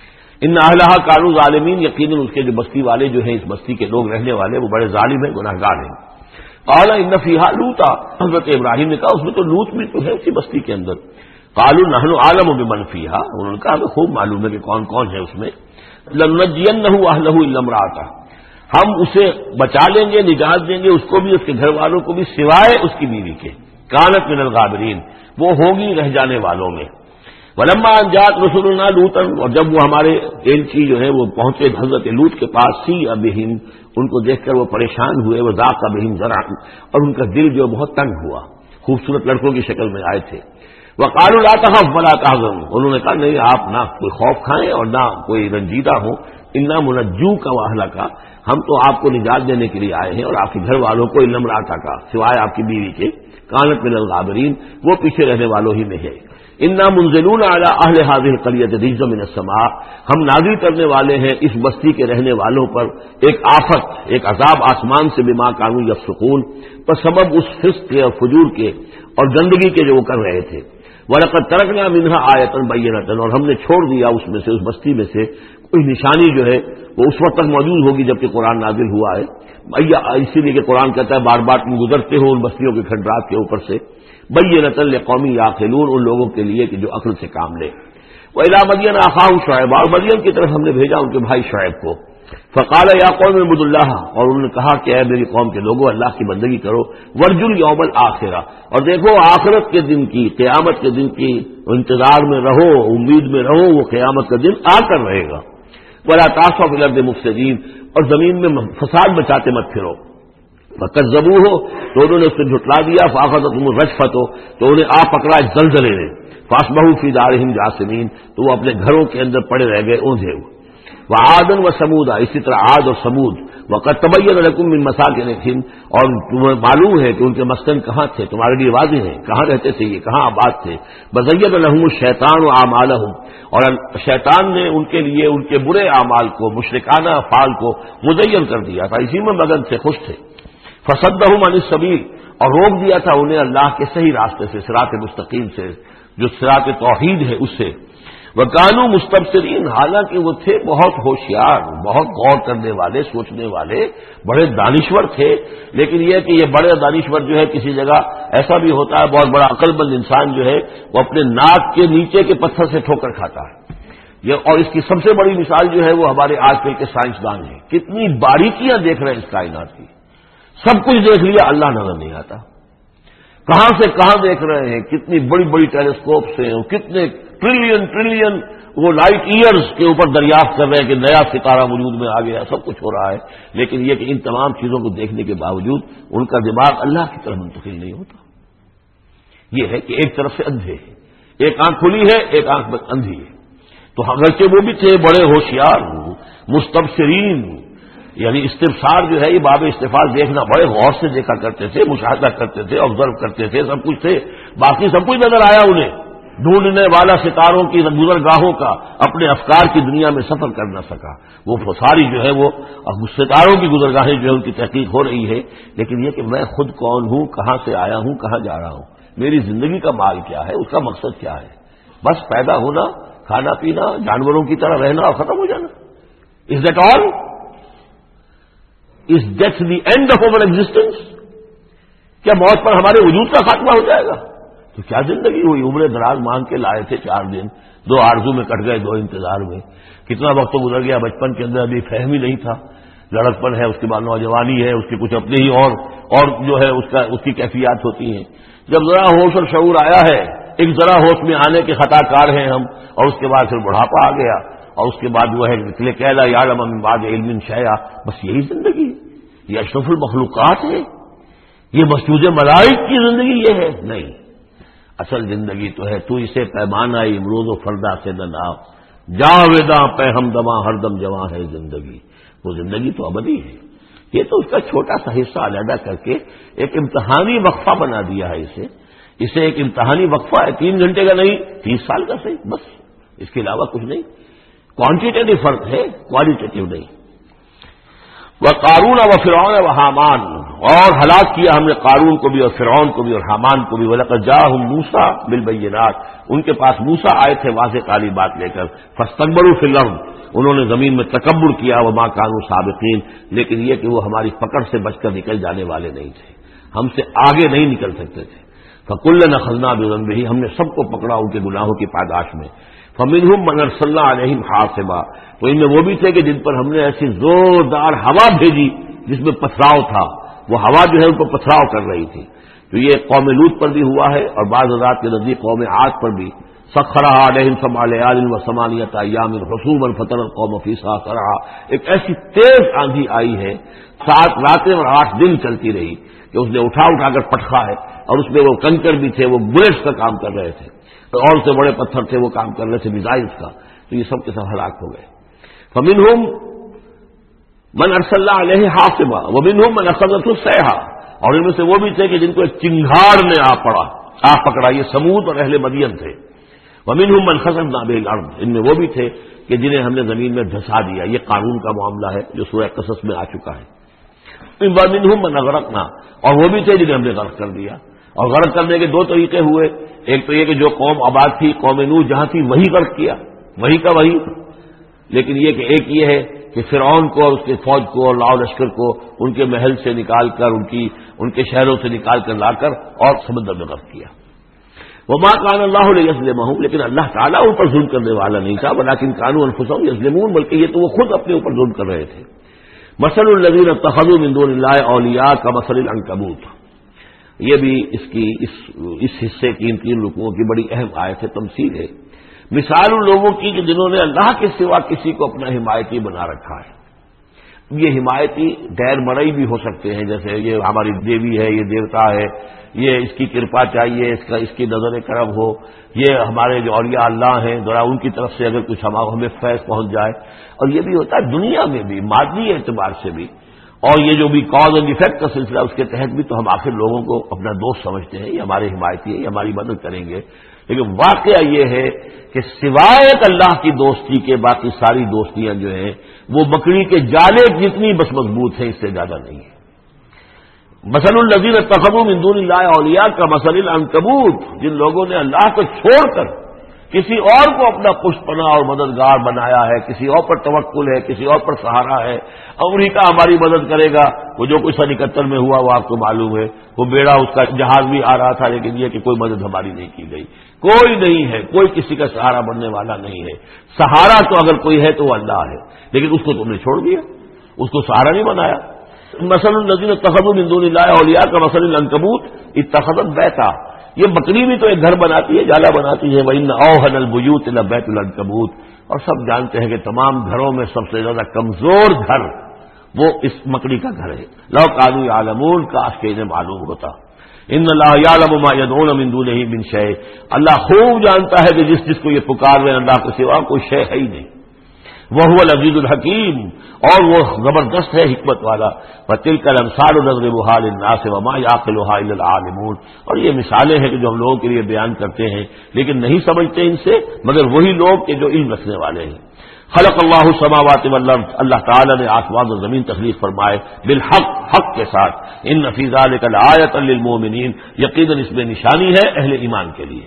ان اہلھا كانوا ظالمین، یقیناً اس کے جو بستی والے جو ہیں، اس بستی کے لوگ رہنے والے وہ بڑے ظالم ہیں، گناہگار ہیں۔ قال ان فيها لوطا، حضرت ابراہیم نے کہا اس میں تو لوط بھی تو ہے اسی بستی کے اندر۔ قالوا نحن اعلم بمن فيها، انہوں نے کہا ہمیں خوب معلوم ہے کہ کون کون ہے اس میں۔ لننجینہ اہلہ الا امرأتہ، ہم اسے بچا لیں گے، نجات دیں گے اس کو بھی، اس کے گھر والوں کو بھی، سوائے اس کی بیوی کے، کانت من الغابرین، وہ ہوگی رہ جانے والوں میں۔ ولما ان جاءت رسلنا لوطا، اور جب وہ ہمارے ایلچی جو ہے وہ پہنچے حضرت لوط کے پاس، سی بہم، ان کو دیکھ کر وہ پریشان ہوئے، وہ ذاق بہم ذرعا، اور ان کا دل جو بہت تنگ ہوا، خوبصورت لڑکوں کی شکل میں آئے تھے۔ وقالوا لا تخف ولا تحزن، انہوں نے کہا نہیں آپ نہ کوئی خوف کھائیں اور نہ کوئی رنجیدہ ہوں، انا منجوک واہلک، ہم تو آپ کو نجات دینے کے لیے آئے ہیں اور آپ کے گھر والوں کو، الا امرأتک، سوائے آپ کی بیوی کے، کانت من الغابرین، وہ پیچھے رہنے والوں ہی میں ہے۔ انا منزلون علی اہل هذه القرية رجزا من السماء، ہم نازل کرنے والے ہیں اس بستی کے رہنے والوں پر ایک آفت، ایک عذاب آسمان سے، بما كانوا يفسقون، پر سبب اس فسق کے اور فجور کے اور گندگی کے جو وہ کر رہے تھے۔ وَلَقَدْ تَرَكْنَا مِنْهَا آیَةً بَيِّنَةً، اور ہم نے چھوڑ دیا اس میں سے، اس بستی میں سے کوئی نشانی جو ہے وہ اس وقت تک موجود ہوگی جب کہ قرآن نازل ہوا ہے، اسی لیے کہ قرآن کہتا ہے بار بار تم گزرتے ہو ان بستیوں کے کھنڈرات کے اوپر سے، بَيِّنَةً لِقَوْمٍ يَعْقِلُونَ، ان لوگوں کے لیے کہ جو عقل سے کام لے۔ وَإِلَىٰ مَدْيَنَ أَخَاهُمْ شُعَيْبًا، اور مدین کی طرف ہم نے بھیجا ان کے بھائی شعیب کو، فقال یا قوم اعبدوا اللہ، اور انہوں نے کہا کہ اے میری قوم کے لوگوں اللہ کی بندگی کرو، وارجوا الیوم الآخرہ، اور دیکھو آخرت کے دن کی، قیامت کے دن کی انتظار میں رہو، امید میں رہو، وہ قیامت کا دن آ کر رہے گا۔ ولا تعثوا فی الارض مفسدین، اور زمین میں فساد مچاتے مت پھرو۔ فکذبوہ، تو انہوں نے اس سے جھٹلا دیا، فاخذتہم الرجفۃ، تو انہیں آ پکڑا زلزلے نے، فاصبحوا فی دارہم جاثمین، تو وہ اپنے گھروں کے اندر پڑے رہ گئے اوندھے ہوئے۔ وعادا وثمودا، اسی طرح عاد اور سمود، وقد تبین لکم من مساکنہم، اور تمہیں معلوم ہے کہ ان کے مسکن کہاں تھے، تمہارے لیے واضح ہے کہاں رہتے تھے یہ، کہاں آباد تھے۔ وزین لہم الشیطان اعمالہم، اور شیطان نے ان کے لیے ان کے برے اعمال کو، مشرکانہ افعال کو مزین کر دیا تھا، اسی میں مگن سے خوش تھے۔ فصدہم عن السبیل، اور روک دیا تھا انہیں اللہ کے صحیح راستے سے، صراط مستقیم سے، جو صراط توحید ہے اس سے۔ وَكَانُوا مُسْتَبْصِرِينَ، حالانکہ وہ تھے بہت ہوشیار، بہت غور کرنے والے، سوچنے والے، بڑے دانشور تھے، لیکن یہ کہ یہ بڑے دانشور جو ہے کسی جگہ ایسا بھی ہوتا ہے، بہت بڑا عقل مند انسان جو ہے وہ اپنے ناک کے نیچے کے پتھر سے ٹھوکر کھاتا ہے۔ یہ اور اس کی سب سے بڑی مثال جو ہے وہ ہمارے آج کل کے سائنسدان ہیں، کتنی باریکیاں دیکھ رہے ہیں اس کائنات کی، سب کچھ دیکھ لیا، اللہ نظر نہیں آتا، کہاں سے کہاں دیکھ رہے ہیں، کتنی بڑی بڑی ٹیلیسکوپ سے، کتنے ٹریلین ٹریلین وہ لائٹ ایئرز کے اوپر دریافت کر رہے ہیں کہ نیا ستارہ وجود میں آ گیا، سب کچھ ہو رہا ہے، لیکن یہ کہ ان تمام چیزوں کو دیکھنے کے باوجود ان کا دماغ اللہ کی طرف منتقل نہیں ہوتا۔ یہ ہے کہ ایک طرف سے اندھے ہیں، ایک آنکھ کھلی ہے، ایک آنکھ اندھی ہے۔ تو اگرچہ وہ بھی تھے بڑے ہوشیار، مستبصرین، یعنی استبصار جو ہے یہ باب استفال دیکھنا، بڑے غور سے دیکھا کرتے تھے، مشاہدہ کرتے تھے، آبزرو کرتے تھے، سب کچھ تھے، باقی سب کچھ نظر آیا انہیں، ڈھونڈنے والا ستاروں کی گزرگاہوں کا اپنے افکار کی دنیا میں سفر کر نہ سکا، وہ ساری جو ہے وہ ستاروں کی گزرگاہیں جو ہے ان کی تحقیق ہو رہی ہے، لیکن یہ کہ میں خود کون ہوں، کہاں سے آیا ہوں، کہاں جا رہا ہوں، میری زندگی کا مال کیا ہے، اس کا مقصد کیا ہے، بس پیدا ہونا، کھانا پینا، جانوروں کی طرح رہنا اور ختم ہو جانا۔ Is that all? Is death the end of our existence? کیا موت پر ہمارے وجود کا خاتمہ ہو جائے گا؟ تو کیا زندگی ہوئی، عمر دراز مانگ کے لائے تھے، چار دن دو آرزو میں کٹ گئے، دو انتظار میں، کتنا وقت تو گزر گیا، بچپن کے اندر ابھی فہم ہی نہیں تھا، لڑکپن ہے، اس کے بعد نوجوانی ہے، اس کے کچھ اپنے ہی اور اور جو ہے اس کا اس کی کیفیات ہوتی ہیں، جب ذرا ہوش اور شعور آیا ہے، ایک ذرا ہوش میں آنے کے خطا کار ہیں ہم، اور اس کے بعد پھر بڑھاپا آ گیا، اور اس کے بعد وہ ہے نکلے کہلا یعلم من بعد علم شیئا، بس یہی زندگی ہے، یہ اشرف المخلوقات ہے، یہ مسجود ملائک کی زندگی یہ ہے؟ نہیں، اصل زندگی تو ہے تو اسے پیمانہ امروز و فردا سے نہ ناؤ، جاویداں پہ ہم دماں ہر دم جواں ہے زندگی، وہ زندگی تو ابدی ہے۔ یہ تو اس کا چھوٹا سا حصہ علیحدہ کر کے ایک امتحانی وقفہ بنا دیا ہے، اسے اسے ایک امتحانی وقفہ ہے، تین گھنٹے کا نہیں، تیس سال کا صحیح، بس اس کے علاوہ کچھ نہیں، کوانٹیٹیو فرق ہے، کوالیٹیٹیو نہیں۔ وہ قارون و فرعون و حامان، اور ہلاک کیا ہم نے قارون کو بھی اور فرعون کو بھی اور حامان کو بھی، وَلَقَدْ جَاءَهُم مُوسَىٰ بِالْبَيِّنَاتِ، ان کے پاس موسیٰ آئے تھے واضح کالی بات لے کر، فَاسْتَكْبَرُوا فِي الْأَرْضِ، انہوں نے زمین میں تکبر کیا، وَمَا كَانُوا سَابِقِينَ، لیکن یہ کہ وہ ہماری پکڑ سے بچ کر نکل جانے والے نہیں تھے، ہم سے آگے نہیں نکل سکتے تھے۔ فَكُلًّا أَخَذْنَا بِذَنبِهِ، ہم نے سب کو پکڑا ان کے گناہوں کی پاداش میں۔ فَمِنْهُم مَّنْ أَرْسَلْنَا عَلَيْهِمْ حَاصِبًا، تو ان میں وہ بھی تھے کہ جن پر ہم نے ایسی زوردار ہوا بھیجی جس میں پتھراؤ تھا، وہ ہوا جو ہے ان کو پتھراؤ کر رہی تھی، تو یہ قوم لوط پر بھی ہوا ہے، اور بعض حضرات کے نزدیک قوم عاد پر بھی، سخرها علیہم سبع لیال وثمانیۃ ایام حسوما فترى القوم فیہا صرعا، ایک ایسی تیز آندھی آئی ہے، سات راتیں اور آٹھ دن چلتی رہی کہ اس نے اٹھا اٹھا کر پٹخا ہے، اور اس میں وہ کنکر بھی تھے، وہ بلیٹس کا کام کر رہے تھے، اور سے بڑے پتھر تھے وہ کام کر رہے تھے میزائلز کا، تو یہ سب کے سب ہلاک ہو گئے۔ فمنہم من ارسلنا علیہ حاصبا ومنہم من اخذته الصیحہ، اور ان میں سے وہ بھی تھے کہ جن کو ایک چنگھاڑ نے آ پڑا آ پکڑا، یہ سمود اور اہل مدین تھے۔ ومنہم من خسفنا به الارض، ان میں وہ بھی تھے کہ جنہیں ہم نے زمین میں دھسا دیا، یہ قارون کا معاملہ ہے جو سورہ قصص میں آ چکا ہے۔ ومنہم من اغرقنا، اور وہ بھی تھے جنہیں ہم نے غرق کر دیا، اور غرق کرنے کے دو طریقے ہوئے، ایک تو یہ کہ جو قوم آباد تھی، قوم نوح جہاں تھی وہی غرق کیا، وہی کا وہی، لیکن یہ کہ ایک یہ ہے کہ فرعون کو اور اس کے فوج کو اور لاؤ لشکر کو ان کے محل سے نکال کر، ان کی ان کے شہروں سے نکال کر لا کر اور سمندر میں غرق کیا۔ وما كان الله ليظلمهم، لیکن اللہ تعالیٰ ان پر ظلم کرنے والا نہیں تھا، ولكن كانوا انفسهم يظلمون، بلکہ یہ تو وہ خود اپنے اوپر ظلم کر رہے تھے۔ مثل الذين اتخذوا من دون الله اولیاء كمثل العنكبوت، یہ بھی اس کی اس اس حصے کی ان تین رکوعوں کی بڑی اہم آیت ہے، تمثیل ہے، مثال ان لوگوں کی کہ جنہوں نے اللہ کے سوا کسی کو اپنا حمایتی بنا رکھا ہے۔ یہ حمایتی غیر مرئی بھی ہو سکتے ہیں، جیسے یہ ہماری دیوی ہے، یہ دیوتا ہے، یہ اس کی کرپا چاہیے، اس کا اس کی نظر کرم ہو، یہ ہمارے جو اولیاء اللہ ہیں ذرا ان کی طرف سے اگر کچھ ہمیں فیض پہنچ جائے، اور یہ بھی ہوتا ہے دنیا میں بھی، مادی اعتبار سے بھی، اور یہ جو بھی کاز اینڈ ایفیکٹ کا سلسلہ اس کے تحت بھی، تو ہم آخر لوگوں کو اپنا دوست سمجھتے ہیں، یہ ہمارے حمایتی ہے، یہ ہماری مدد کریں گے، لیکن واقعہ یہ ہے کہ سوائے ایک اللہ کی دوستی کے باقی ساری دوستیاں جو ہیں وہ بکری کے جالے جتنی بس مضبوط ہیں، اس سے زیادہ نہیں ہے۔ مثل الذین اتخذوا من دون اللہ اولیاء کا مثل العنکبوت، جن لوگوں نے اللہ کو چھوڑ کر کسی اور کو اپنا پشت پناہ اور مددگار بنایا ہے، کسی اور پر توکل ہے، کسی اور پر سہارا ہے، امریکہ ہماری مدد کرے گا۔ وہ جو کچھ سن اکہتر میں ہوا وہ آپ کو معلوم ہے، وہ بیڑا اس کا جہاز بھی آ رہا تھا، لیکن یہ کہ کوئی مدد ہماری نہیں کی گئی۔ کوئی نہیں ہے، کوئی کسی کا سہارا بننے والا نہیں ہے۔ سہارا تو اگر کوئی ہے تو وہ اللہ ہے، لیکن اس کو تم نے چھوڑ دیا، اس کو سہارا نہیں بنایا۔ مثل الذین اتخذوا من دون اللہ اولیاء کمثل العنکبوت اتخذت بیتا، یہ بکری بھی تو ایک گھر بناتی ہے، جالا بناتی ہے۔ وَإِنَّ أَوْهَنَ الْبُيُوتِ لَبَيْتُ الْعَنكَبُوتِ، اور سب جانتے ہیں کہ تمام گھروں میں سب سے زیادہ کمزور گھر وہ اس مکڑی کا گھر ہے۔ لَوْ كَانُوا يَعْلَمُونَ، کاش کہ انہیں معلوم ہوتا۔ ان اللہ یعلم ما يدعون من دونه من شيء، اللہ خوب جانتا ہے کہ جس جس کو یہ پکار رہے ہیں اللہ کے سوا کوئی شے ہے ہی نہیں۔ وهو العزیز الحکیم، اور وہ زبردست ہے حکمت والا۔ وتلك الامثال نضربها للناس وما يعقلها الا العالمون، اور یہ مثالیں ہیں کہ جو ہم لوگوں کے لیے بیان کرتے ہیں لیکن نہیں سمجھتے ان سے مگر وہی لوگ کہ جو علم رکھنے والے ہیں۔ خلق اللہ السماوات والارض، اللہ تعالیٰ نے آسمان و زمین تخلیق فرمائے بالحق، حق کے ساتھ۔ ان فی ذلک لآیۃ للمؤمنین، یقیناً اس میں نشانی ہے اہل ایمان کے لیے۔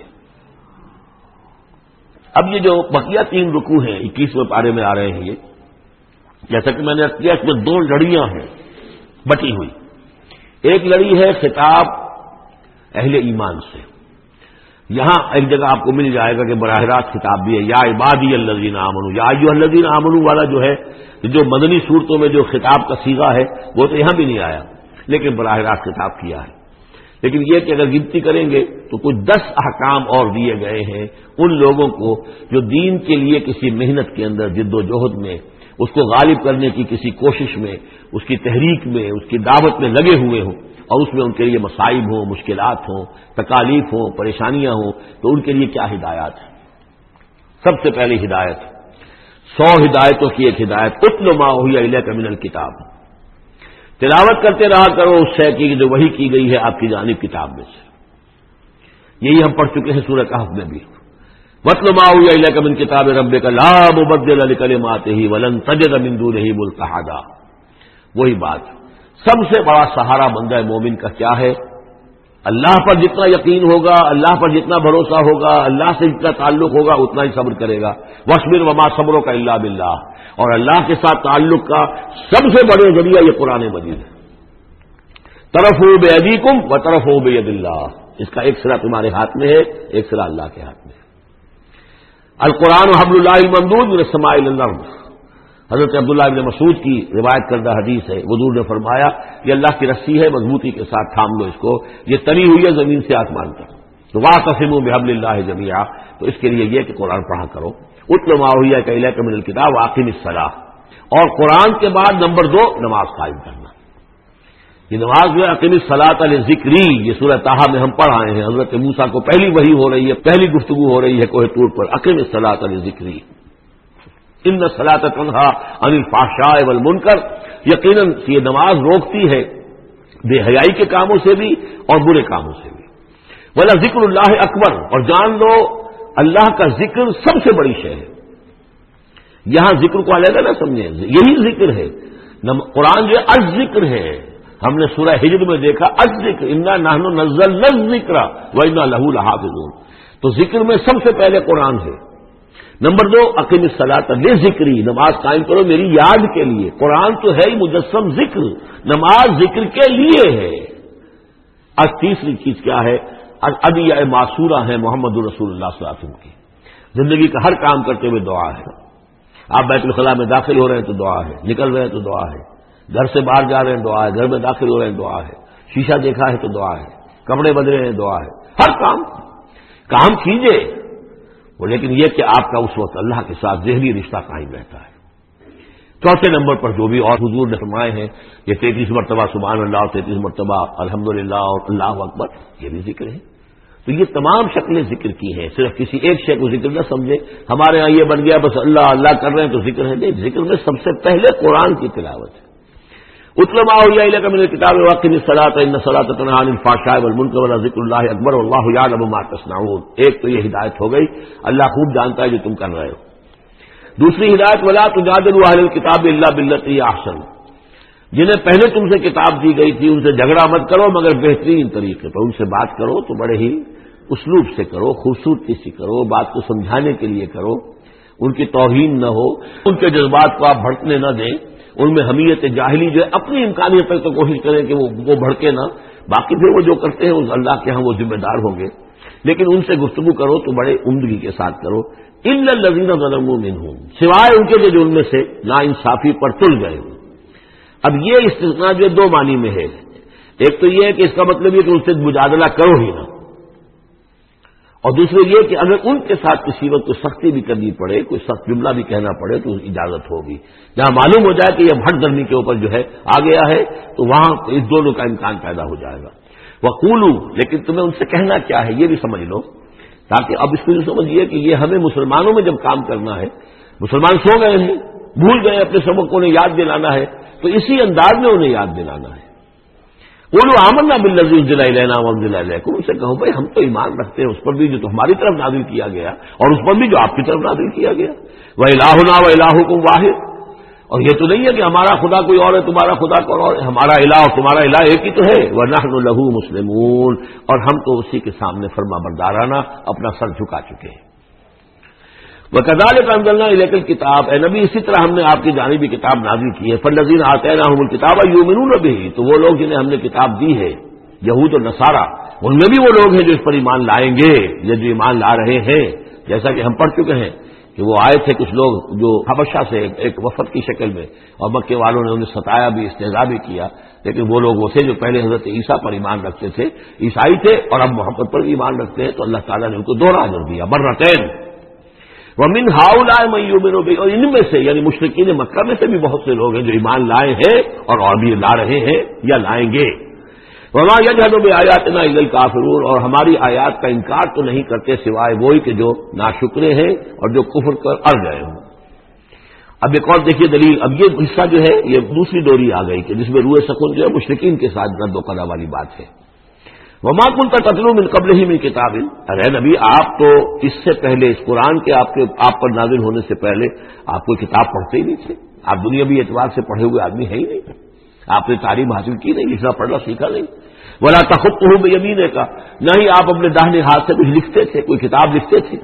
اب یہ جو بقیہ تین رکوع ہیں اکیسویں پارے میں آ رہے ہیں، یہ جیسا کہ میں نے کیا اس میں دو لڑیاں ہیں بٹی ہوئی۔ ایک لڑی ہے خطاب اہل ایمان سے، یہاں ایک جگہ آپ کو مل جائے گا کہ براہ راست خطاب بھی ہے، یا عبادی الذین آمنوا، یا ایھا الذین آمنوا والا جو ہے، جو مدنی صورتوں میں جو خطاب کا صیغہ ہے وہ تو یہاں بھی نہیں آیا، لیکن براہ راست خطاب کیا ہے۔ لیکن یہ کہ اگر گنتی کریں گے تو کچھ دس احکام اور دیے گئے ہیں ان لوگوں کو جو دین کے لیے کسی محنت کے اندر جد و جہد میں، اس کو غالب کرنے کی کسی کوشش میں، اس کی تحریک میں، اس کی دعوت میں لگے ہوئے ہوں، اور اس میں ان کے لیے مصائب ہوں، مشکلات ہوں، تکالیف ہوں، پریشانیاں ہوں، تو ان کے لیے کیا ہدایات ہے؟ سب سے پہلی ہدایت، سو ہدایتوں کی ایک ہدایت، اتل ما اوحی الیک من الکتاب، تلاوت کرتے رہا کرو اس شے کی جو وحی کی گئی ہے آپ کی جانب کتاب میں سے۔ یہی ہم پڑھ چکے ہیں سورہ کہف میں بھی، وَاتْلُ مَا أُوحِیَ إِلَيْكَ مِن كِتَابِ رَبِّكَ لَا مُبَدِّلَ لِكَلِمَاتِهِ وَلَن تَجِدَ مِن دُونِهِ مُلْتَحَدًا۔ وہی بات، سب سے بڑا سہارا بندہ مومن کا کیا ہے؟ اللہ پر جتنا یقین ہوگا، اللہ پر جتنا بھروسہ ہوگا، اللہ سے جتنا تعلق ہوگا اتنا ہی صبر کرے گا۔ وَاصْبِرْ وَمَا صَبْرُكَ إِلَّا بِاللَّهِ، اور اللہ کے ساتھ تعلق کا سب سے بڑے ذریعہ یہ قرآن مجید ہے۔ طرفوا بِأَيْدِيكُمْ وَطَرَفُوا بِيَدِ اللَّهِ، اس کا ایک سرا تمہارے ہاتھ میں ہے، ایک سرا اللہ کے ہاتھ میں ہے۔ القرآن حبل اللہ الممدود من السماء إلى الأرض، حضرت عبداللہ بن مسعود کی روایت کردہ حدیث ہے، حضور نے فرمایا یہ اللہ کی رسی ہے، مضبوطی کے ساتھ تھام لو اس کو، یہ تنی ہوئی ہے زمین سے آسمان تک۔ تو واعتصموا بحبل اللہ جميعا، تو اس کے لیے یہ کہ قرآن پڑھا کرو۔ اتل ما اوحی الیک من الکتاب واقم الصلاۃ، اور قرآن کے بعد نمبر دو نماز قائم کرنا۔ یہ نماز جو ہے اقیم الصلاۃ لذکری، یہ سورہ طٰہٰ میں ہم پڑھ آئے ہیں، حضرت موسیٰ کو پہلی وحی ہو رہی ہے، پہلی گفتگو ہو رہی ہے کوہ طور پر، اقیم الصلاۃ لذکری ان الصلاۃ تنہیٰ عن الفحشاء والمنکر، یقیناً یہ نماز روکتی ہے بے حیائی کے کاموں سے بھی اور برے کاموں سے بھی۔ وَلَذِکْرُ اللَّہِ اکبر، اور جان لو اللہ کا ذکر سب سے بڑی شے ہے۔ یہاں ذکر کو علیحدہ نہ سمجھیں، یہی ذکر ہے، قرآن جو الذکر ہے، ہم نے سورہ ہجر میں دیکھا الذکر انا نحن نزلنا الذکر وانا لہ لحافظون، تو ذکر میں سب سے پہلے قرآن ہے۔ نمبر دو اقیم الصلاۃ لذکری، نماز قائم کرو میری یاد کے لیے۔ قرآن تو ہے ہی مجسم ذکر، نماز ذکر کے لیے ہے۔ آج تیسری چیز کیا ہے؟ ادعیہ معصورہ ہیں محمد رسول اللہ صلی اللہ علیہ وسلم کی، زندگی کا ہر کام کرتے ہوئے دعا ہے۔ آپ بیت الخلاء میں داخل ہو رہے ہیں تو دعا ہے، نکل رہے ہیں تو دعا ہے، گھر سے باہر جا رہے ہیں دعا ہے، گھر میں داخل ہو رہے ہیں دعا ہے، شیشہ دیکھا ہے تو دعا ہے، کپڑے بدلے ہیں دعا ہے، ہر کام کام کیجئے وہ، لیکن یہ کہ آپ کا اس وقت اللہ کے ساتھ ذہنی رشتہ قائم رہتا ہے۔ چوتھے نمبر پر جو بھی اور حضور نے فرمائے ہیں، یہ تینتیس مرتبہ سبحان اللہ اور تینتیس مرتبہ الحمدللہ اور اللہ اکبر، یہ بھی ذکر ہے۔ تو یہ تمام شکلیں ذکر کی ہیں، صرف کسی ایک شے کو ذکر نہ سمجھے ہمارے ہاں یہ بن گیا بس اللہ اللہ کر رہے ہیں تو ذکر ہے، نہیں، ذکر میں سب سے پہلے قرآن کی تلاوت ہے۔ اتل ما اوحی الیک من الکتاب واقم الصلاۃ ان الصلاۃ تنہیٰ عن الفحشاء والمنکر ولذکر اللہ اکبر واللہ یعلم ما تصنعون۔ ایک تو یہ ہدایت ہو گئی، اللہ خوب جانتا ہے جو تم کر رہے ہو۔ دوسری ہدایت ولا تجادلوا اہل الکتاب الا باللتی ہی احسن، جنہیں پہلے تم سے کتاب دی گئی تھی ان سے جھگڑا مت کرو مگر بہترین طریقے پر، ان سے بات کرو تو بڑے ہی اسلوب سے کرو، خوبصورتی سے کرو، بات کو سمجھانے کے لیے کرو، ان کی توہین نہ ہو، ان کے جذبات کو آپ بھڑکنے نہ دیں، ان میں حمیت جاہلی جو ہے اپنی امکانیت تک تو کوشش کریں کہ وہ وہ بھڑکے نہ، باقی پھر وہ جو کرتے ہیں اس اللہ کے ہاں وہ ذمہ دار ہوں گے، لیکن ان سے گفتگو کرو تو بڑے عمدگی کے ساتھ کرو۔ الا الذین ظلموا منہم، سوائے ان کے جو ان میں سے نا انصافی پر تل گئے ہوں۔ اب یہ استثناء جو دو معنی میں ہے، ایک تو یہ ہے کہ اس کا مطلب یہ کہ ان سے مجادلہ کرو ہی نہ، اور دوسرے یہ کہ اگر ان کے ساتھ کسی وقت کوئی سختی بھی کرنی پڑے، کوئی سخت جملہ بھی کہنا پڑے تو اجازت ہوگی، جہاں معلوم ہو جائے کہ یہ ہٹ درمی کے اوپر جو ہے آ گیا ہے تو وہاں اس دونوں کا امکان پیدا ہو جائے گا۔ وقولو، لیکن تمہیں ان سے کہنا کیا ہے یہ بھی سمجھ لو، تاکہ اب اس کو یہ سمجھیے کہ یہ ہمیں مسلمانوں میں جب کام کرنا ہے، مسلمان سو گئے ہیں، بھول گئے اپنے سبق کو، انہیں یاد دلانا ہے تو اسی انداز میں انہیں یاد دلانا ہے۔ وہ لوگ آمنا بالذی انزل الینا وانزل الیکم، ان سے کہو بھائی ہم تو ایمان رکھتے ہیں اس پر بھی جو تمہاری طرف نازل کیا گیا اور اس پر بھی جو آپ کی طرف نازل کیا گیا، وَإِلَٰهُنَا وَإِلَٰهُكُمْ وَاحِدٌ، اور یہ تو نہیں ہے کہ ہمارا خدا کوئی اور ہے تمہارا خدا کوئی اور ہے، ہمارا الہ اور تمہارا الہ ایک ہی تو ہے، وَنَحْنُ لَهُ مُسْلِمُونَ، اور ہم تو اسی کے سامنے فرما بردارانہ اپنا سر جھکا چکے ہیں۔ وَكَذَٰلِكَ أَنزَلْنَا إِلَيْكَ الْكِتَابَ، اے نبی اسی طرح ہم نے آپ کی جانب بھی کتاب نازل کی ہے، فَالَّذِينَ آتَيْنَاهُمُ الْكِتَابَ يُؤْمِنُونَ بِهِ، تو وہ لوگ جنہیں ہم نے کتاب دی ہے، یہود و نصارہ، ان میں بھی وہ لوگ ہیں جو اس پر ایمان لائیں گے یا جو ایمان لا رہے ہیں، جیسا کہ ہم پڑھ چکے ہیں کہ وہ آئے تھے کچھ لوگ جو حبشہ سے ایک وفد کی شکل میں، اور مکے والوں نے انہیں ستایا بھی، استہزاء بھی کیا، لیکن وہ لوگ وہ تھے جو پہلے حضرت عیسیٰ پر ایمان رکھتے تھے، عیسائی تھے، اور اب محمد پر بھی ایمان رکھتے ہیں، تو اللہ تعالیٰ نے ان کو دوہرا اجر دیا، مرتین۔ وَمِنْ هَٰؤُلَاءِ مَن يُؤْمِنُ بِهِ، اور ان میں سے یعنی مشرکین مکہ میں سے بھی بہت سے لوگ ہیں جو ایمان لائے ہیں اور اور بھی لا رہے ہیں یا لائیں گے۔ وَمَا يَجْحَدُ بِآيَاتِنَا إِلَّا الْكَافِرُونَ، اور ہماری آیات کا انکار تو نہیں کرتے سوائے وہی کہ جو ناشکرے ہیں اور جو کفر کر اڑ گئے ہوں۔ اب ایک اور دیکھیے دلیل، اب یہ حصہ جو ہے یہ دوسری ڈوری آ گئی کہ جس میں روئے سکون جو ہے مشرکین کے ساتھ رد و قضا والی بات ہے۔ وَمَا كُنتَ تَتْلُو مِن قَبْلِهِ مِن كِتَابٍ، ارے نبی آپ تو اس سے پہلے، اس قرآن کے آپ کے آپ پر نازل ہونے سے پہلے آپ کوئی کتاب پڑھتے ہی نہیں تھے، آپ دنیاوی اعتبار سے پڑھے ہوئے آدمی ہے ہی نہیں، آپ نے تعلیم حاصل کی نہیں، لکھنا پڑھنا سیکھا نہیں۔ وَلَا تَخُطُّهُ بِيَمِينِكَ، نہ ہی آپ اپنے داہنے ہاتھ سے کچھ لکھتے تھے، کوئی کتاب لکھتے تھے،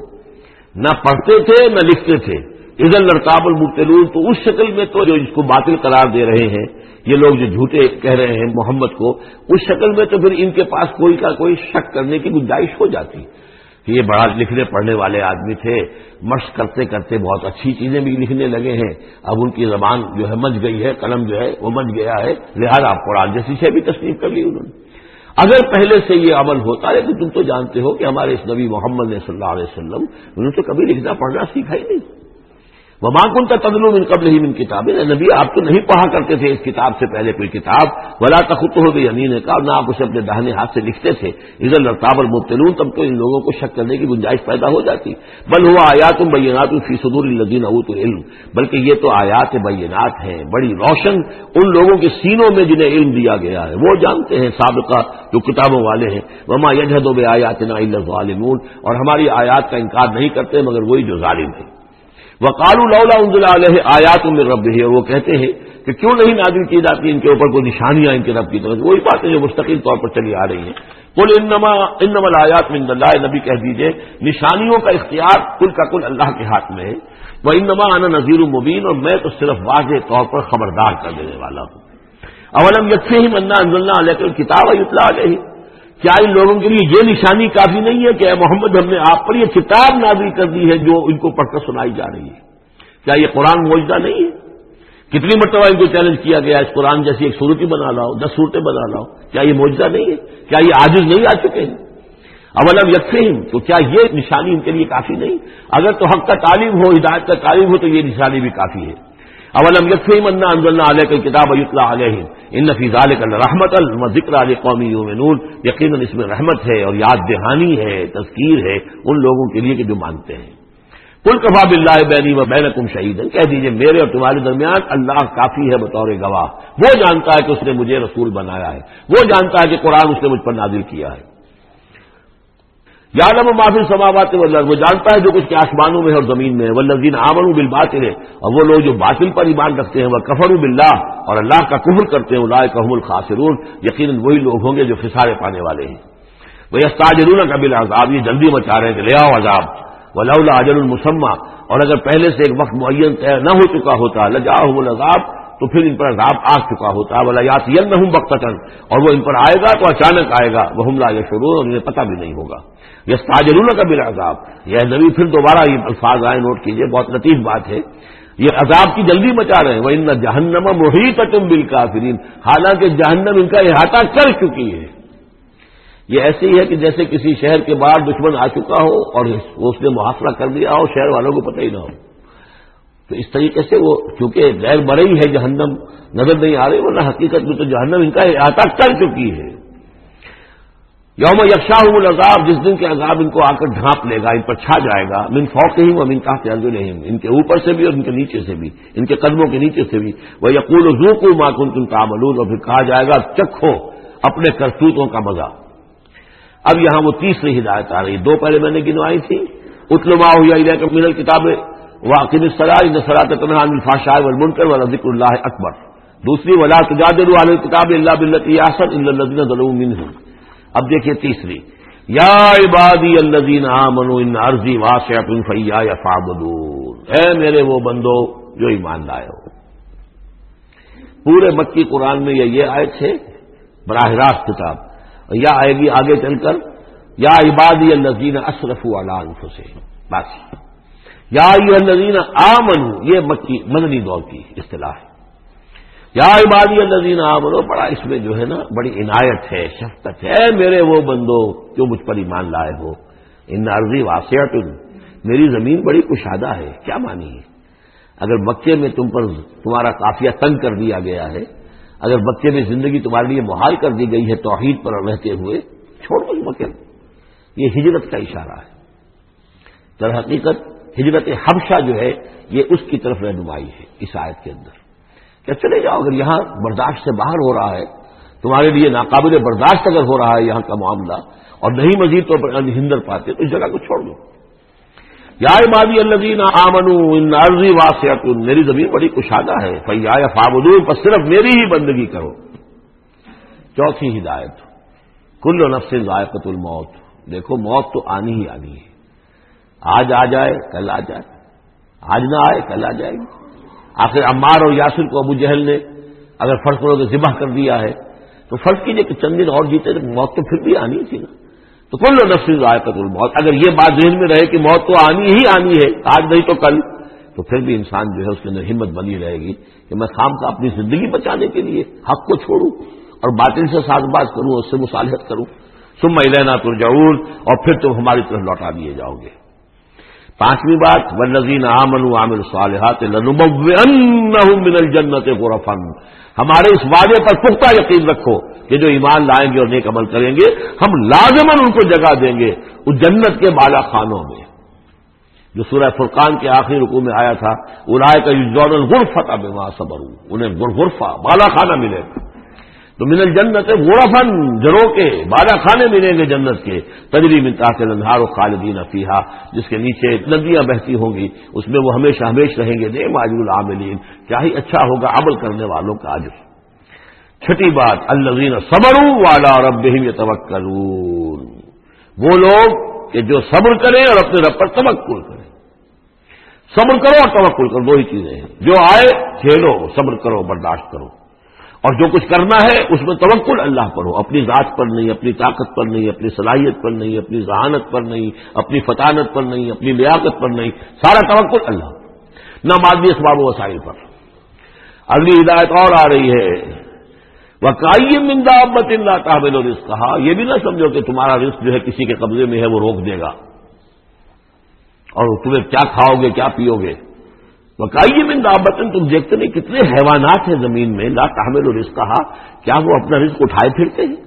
نہ پڑھتے تھے نہ لکھتے تھے۔ اذا لارتاب المبطلون، تو اس شکل میں تو جو اس کو باطل قرار دے رہے ہیں یہ لوگ جو جھوٹے کہہ رہے ہیں محمد کو، اس شکل میں تو پھر ان کے پاس کوئی کا کوئی شک کرنے کی گنجائش ہو جاتی کہ یہ بڑا لکھنے پڑھنے والے آدمی تھے، مشق کرتے کرتے بہت اچھی چیزیں بھی لکھنے لگے ہیں، اب ان کی زبان جو ہے مچ گئی ہے، قلم جو ہے وہ مچ گیا ہے، لہذا قرآن جیسی شے بھی تصنیف کر لی انہوں نے۔ اگر پہلے سے یہ عمل ہوتا ہے تو تم تو جانتے ہو کہ ہمارے اس نبی محمد نے صلی اللہ علیہ وسلم انہوں نے تو کبھی لکھنا پڑھنا سیکھا ہی نہیں۔ وَمَا كُنتَ تَتْلُو مِن قَبْلِهِ مِن كِتَابٍ، نبی آپ تو نہیں پڑھا کرتے تھے اس کتاب سے پہلے کوئی کتاب، وَلَا تَخُطُّهُ بِيَمِينِكَ، نہ آپ اسے اپنے داہنے ہاتھ سے لکھتے تھے، اذا لارتاب المبطلون، تب تو ان لوگوں کو شک کرنے کی گنجائش پیدا ہو جاتی۔ بل هو آیات بینات فی صدور الذین اوتوا العلم، بلکہ یہ تو آیات بینات ہیں بڑی روشن ان لوگوں کے سینوں میں جنہیں علم دیا گیا ہے، وہ جانتے ہیں سابقہ جو کتابوں والے ہیں۔ وما یجحد بآیاتنا الا الظالمون، اور ہماری آیات کا انکار نہیں کرتے مگر وہی جو ظالم ہیں۔ وقالوا لولا انزل علیہ آیات من ربہ، اور وہ کہتے ہیں کہ کیوں نہیں نازل کی جاتی ان کے اوپر کوئی نشانیاں ان کے رب کی طرف، وہی باتیں جو مستقل طور پر چلی آ رہی ہیں۔ قل انما انما الآیات من اللہ، نبی کہہ دیجئے نشانیوں کا اختیار کل کا کل اللہ کے ہاتھ میں ہے، وانما انا نذیر مبین، اور میں تو صرف واضح طور پر خبردار کر دینے والا ہوں۔ اولم یکفیہم انا انزلنا علیک الکتاب یتلی علیہ، کیا ان لوگوں کے لیے یہ نشانی کافی نہیں ہے کہ اے محمد ہم نے آپ پر یہ کتاب نازل کر دی ہے جو ان کو پڑھ کر سنائی جا رہی ہے؟ کیا یہ قرآن معجزہ نہیں ہے؟ کتنی مرتبہ ان کو چیلنج کیا گیا اس قرآن جیسی ایک صورت ہی بنا لاؤ، دس صورتیں بنا لاؤ، کیا یہ معجزہ نہیں ہے؟ کیا یہ عاجز نہیں آ چکے ہیں؟ اولم یکفیہم، تو کیا یہ نشانی ان کے لیے کافی نہیں؟ اگر تو حق کا تعلیم ہو، ہدایت کا تعلیم ہو تو یہ نشانی بھی کافی ہے۔ اولم یکفیہم انا انزلنا علیک الکتاب یتلی علیہم ان فی ذلک لرحمۃ وذکری لقوم یؤمنون، یقیناً اس میں رحمت ہے اور یاد دہانی ہے، تذکیر ہے ان لوگوں کے لیے کہ جو مانتے ہیں۔ قل کفی باللہ بینی و بینکم شہیدا، کہہ دیجئے میرے اور تمہارے درمیان اللہ کافی ہے بطور گواہ، وہ جانتا ہے کہ اس نے مجھے رسول بنایا ہے، وہ جانتا ہے کہ قرآن اس نے مجھ پر نازل کیا ہے۔ یعلم ما فی السماوات والارض، وہ جانتا ہے جو کچھ کے آسمانوں میں اور زمین میں ہے۔ والذین آمنوا بالباطل، اور وہ لوگ جو باطل پر ایمان رکھتے ہیں، وکفروا باللہ، اور اللہ کا کفر کرتے ہیں، اولئک هم الخاسرون، یقیناً وہی لوگ ہوں گے جو خسارے پانے والے ہیں۔ وَيَسْتَعْجِلُونَكَ بِالْعَذَابِ، یہ جلدی مچا رہے ہیں کہ لے آؤ عذاب، وَلَوْلَا أَجَلٌ مُّسَمًّى، اور اگر پہلے سے ایک وقت معین طے نہ ہو چکا ہوتا لَجَاءَهُمُ الْعَذَابُ، تو پھر ان پر عذاب آ چکا ہوتا، وَلَيَأْتِيَنَّهُم بَغْتَةً، اور وہ ان پر آئے گا تو اچانک آئے گا، وَهُمْ لَا يَشْعُرُونَ، اور انہیں پتہ بھی نہیں ہوگا۔ يَسْتَعْجِلُونَكَ بِالْعَذَابِ، یہ نبی پھر دوبارہ یہ الفاظ آئے، نوٹ کیجئے، بہت لطیف بات ہے، یہ عذاب کی جلدی مچا رہے ہیں، وَإِنَّ جَهَنَّمَ مُحِيطَةٌ بِالْكَافِرِينَ، حالانکہ جہنم ان کا احاطہ کر چکی ہے۔ یہ ایسے ہی ہے کہ جیسے کسی شہر کے باہر دشمن آ چکا ہو اور اس نے محاصرہ کر دیا ہو، شہر والوں کو پتہ ہی نہ ہو، تو اس طریقے سے وہ چونکہ غیر مرئی ہے جہنم، نظر نہیں آ رہی، ورنہ حقیقت میں تو جہنم ان کا احاطہ کر چکی ہے۔ یوم یغشاہم العذاب، جس دن کے عذاب ان کو آ کر ڈھانپ لے گا، ان پر چھا جائے گا، من فوقہم و من تحت ارجلہم، ان کے اوپر سے بھی اور ان کے نیچے سے بھی، ان کے قدموں کے نیچے سے بھی، ویقول ذوقوا ما کنتم تعملون، اور پھر کہا جائے گا چکھو اپنے کرتوتوں کا مزہ۔ اب یہاں وہ تیسری ہدایت آ رہی، دو پہلے میں نے گنوائی تھی، اتل ما اوحی الیک من الکتاب واقم الصلاۃ ان الصلاۃ تنہی عن الفحشاء والمنکر ولذکر اللہ اکبر، دوسری ولا تجادلوا علی الکتاب الا بالتی هی احسن الا الذین ظلموا منهم۔ اب دیکھیے تیسری، یا عبادی الذین آمنوا ان ارضی واسعۃ فایای فاعبدون، اے میرے وہ بندو جو ایمان لائے ہو۔ پورے مکی قرآن میں یہ یہ آیت ہے براہ راست کتاب، یا آئے گی آگے چل کر یا عبادی الذین اسرفوا علی انفسہم، بس یا ایھا الذین آمنوا، یہ مکی مدنی دور کی اصطلاح ہے۔ یا عبادی الذین آمنوا، بڑا اس میں جو ہے نا بڑی عنایت ہے، شفقت ہے، میرے وہ بندو جو مجھ پر ایمان لائے ہو، ان ارضی واسعۃ، میری زمین بڑی کشادہ ہے۔ کیا معنی ہے؟ اگر مکے میں تم پر تمہارا قافیہ تنگ کر دیا گیا ہے، اگر مکے میں زندگی تمہارے لیے محال کر دی گئی ہے توحید پر رہتے ہوئے، چھوڑ دو مکے، یہ ہجرت کا اشارہ ہے۔ در حقیقت ہجرت حبشہ جو ہے یہ اس کی طرف رہنمائی ہے اس آیت کے اندر، کہ چلے جاؤ، اگر یہاں برداشت سے باہر ہو رہا ہے، تمہارے لیے ناقابل برداشت اگر ہو رہا ہے یہاں کا معاملہ، اور نہیں مزید طور پر ہندر پاتے تو اس جگہ کو چھوڑ دو۔ یا عبادی الذین آمنوا ان ارضی واسعۃ، میری زمین بڑی کشادہ ہے، فایای فاعبدون، بس صرف میری ہی بندگی کرو۔ چوتھی ہدایت، کل نفس ذائقۃ الموت، دیکھو موت تو آنی ہی آنی ہے، آج آ جائے کل آ جائے، آج نہ آئے کل آ جائے گی۔ آخر عمار اور یاسر کو ابو جہل نے اگر فرض کرو کہ ذبح کر دیا ہے تو فرض کیجئے کہ چند دن اور جیتے تو موت تو پھر بھی آنی تھی نا، تو کل نفس ذائقۃ الموت، اگر یہ بات ذہن میں رہے کہ موت تو آنی ہی آنی ہے، آج نہیں تو کل، تو پھر بھی انسان جو ہے اس کے اندر ہمت بنی رہے گی کہ میں خام کا اپنی زندگی بچانے کے لیے حق کو چھوڑوں اور باطل سے ساز باز کروں، اس سے مصالحت کروں، ثم الینا ترجعون، اور پھر تم ہماری طرف لوٹا دیے جاؤ گے۔ پانچویں بات، والذین آمنوا وعملوا الصالحات لنبوئنہم من الجنۃ غرفا، ہمارے اس وعدے پر پختہ یقین رکھو کہ جو ایمان لائیں گے اور نیک عمل کریں گے ہم لازماً ان کو جگہ دیں گے اس جنت کے بالا خانوں میں، جو سورہ فرقان کے آخری رکوع میں آیا تھا، اولئک یجزون الغرفۃ بما صبروا، انہیں غرفہ بالا خانہ ملے گا۔ تو من الجنت غرفا، جروں کے بالا خانے ملیں گے جنت کے، تجری من تحت الانہار خالدین فیہا، جس کے نیچے ندیاں بہتی ہوں گی، اس میں وہ ہمیشہ ہمیش رہیں گے۔ نعم اجر العاملین، کیا ہی اچھا ہوگا عمل کرنے والوں کا اجر۔ چھٹی بات، الذین صبروا وعلی ربہم یتوکلون، وہ لوگ کہ جو صبر کریں اور اپنے رب پر توکل کریں۔ صبر کرو اور توکل کرو، دو ہی چیزیں ہیں، جو آئے جھیلو، صبر کرو، برداشت کرو، اور جو کچھ کرنا ہے اس میں توکل اللہ پر ہو، اپنی ذات پر نہیں، اپنی طاقت پر نہیں، اپنی صلاحیت پر نہیں، اپنی ذہانت پر نہیں، اپنی فطانت پر نہیں، اپنی لیاقت پر نہیں، سارا توکل اللہ، نہ مادی اسباب و وسائل پر۔ اگلی ہدایت اور آ رہی ہے، وَكَأَيٍّ مِّن دَابَّةٍ لَّا تَحْمِلُ رِزْقَهَا، یہ بھی نہ سمجھو کہ تمہارا رزق جو ہے کسی کے قبضے میں ہے وہ روک دے گا اور تمہیں کیا کھاؤ گے کیا پیو گے۔ وَكَأَيٍّ مِّن دَابَّةٍ، تم دیکھتے نہیں کتنے حیوانات ہیں زمین میں، لا تحمل رزقها، کیا وہ اپنا رزق اٹھائے پھرتے ہیں؟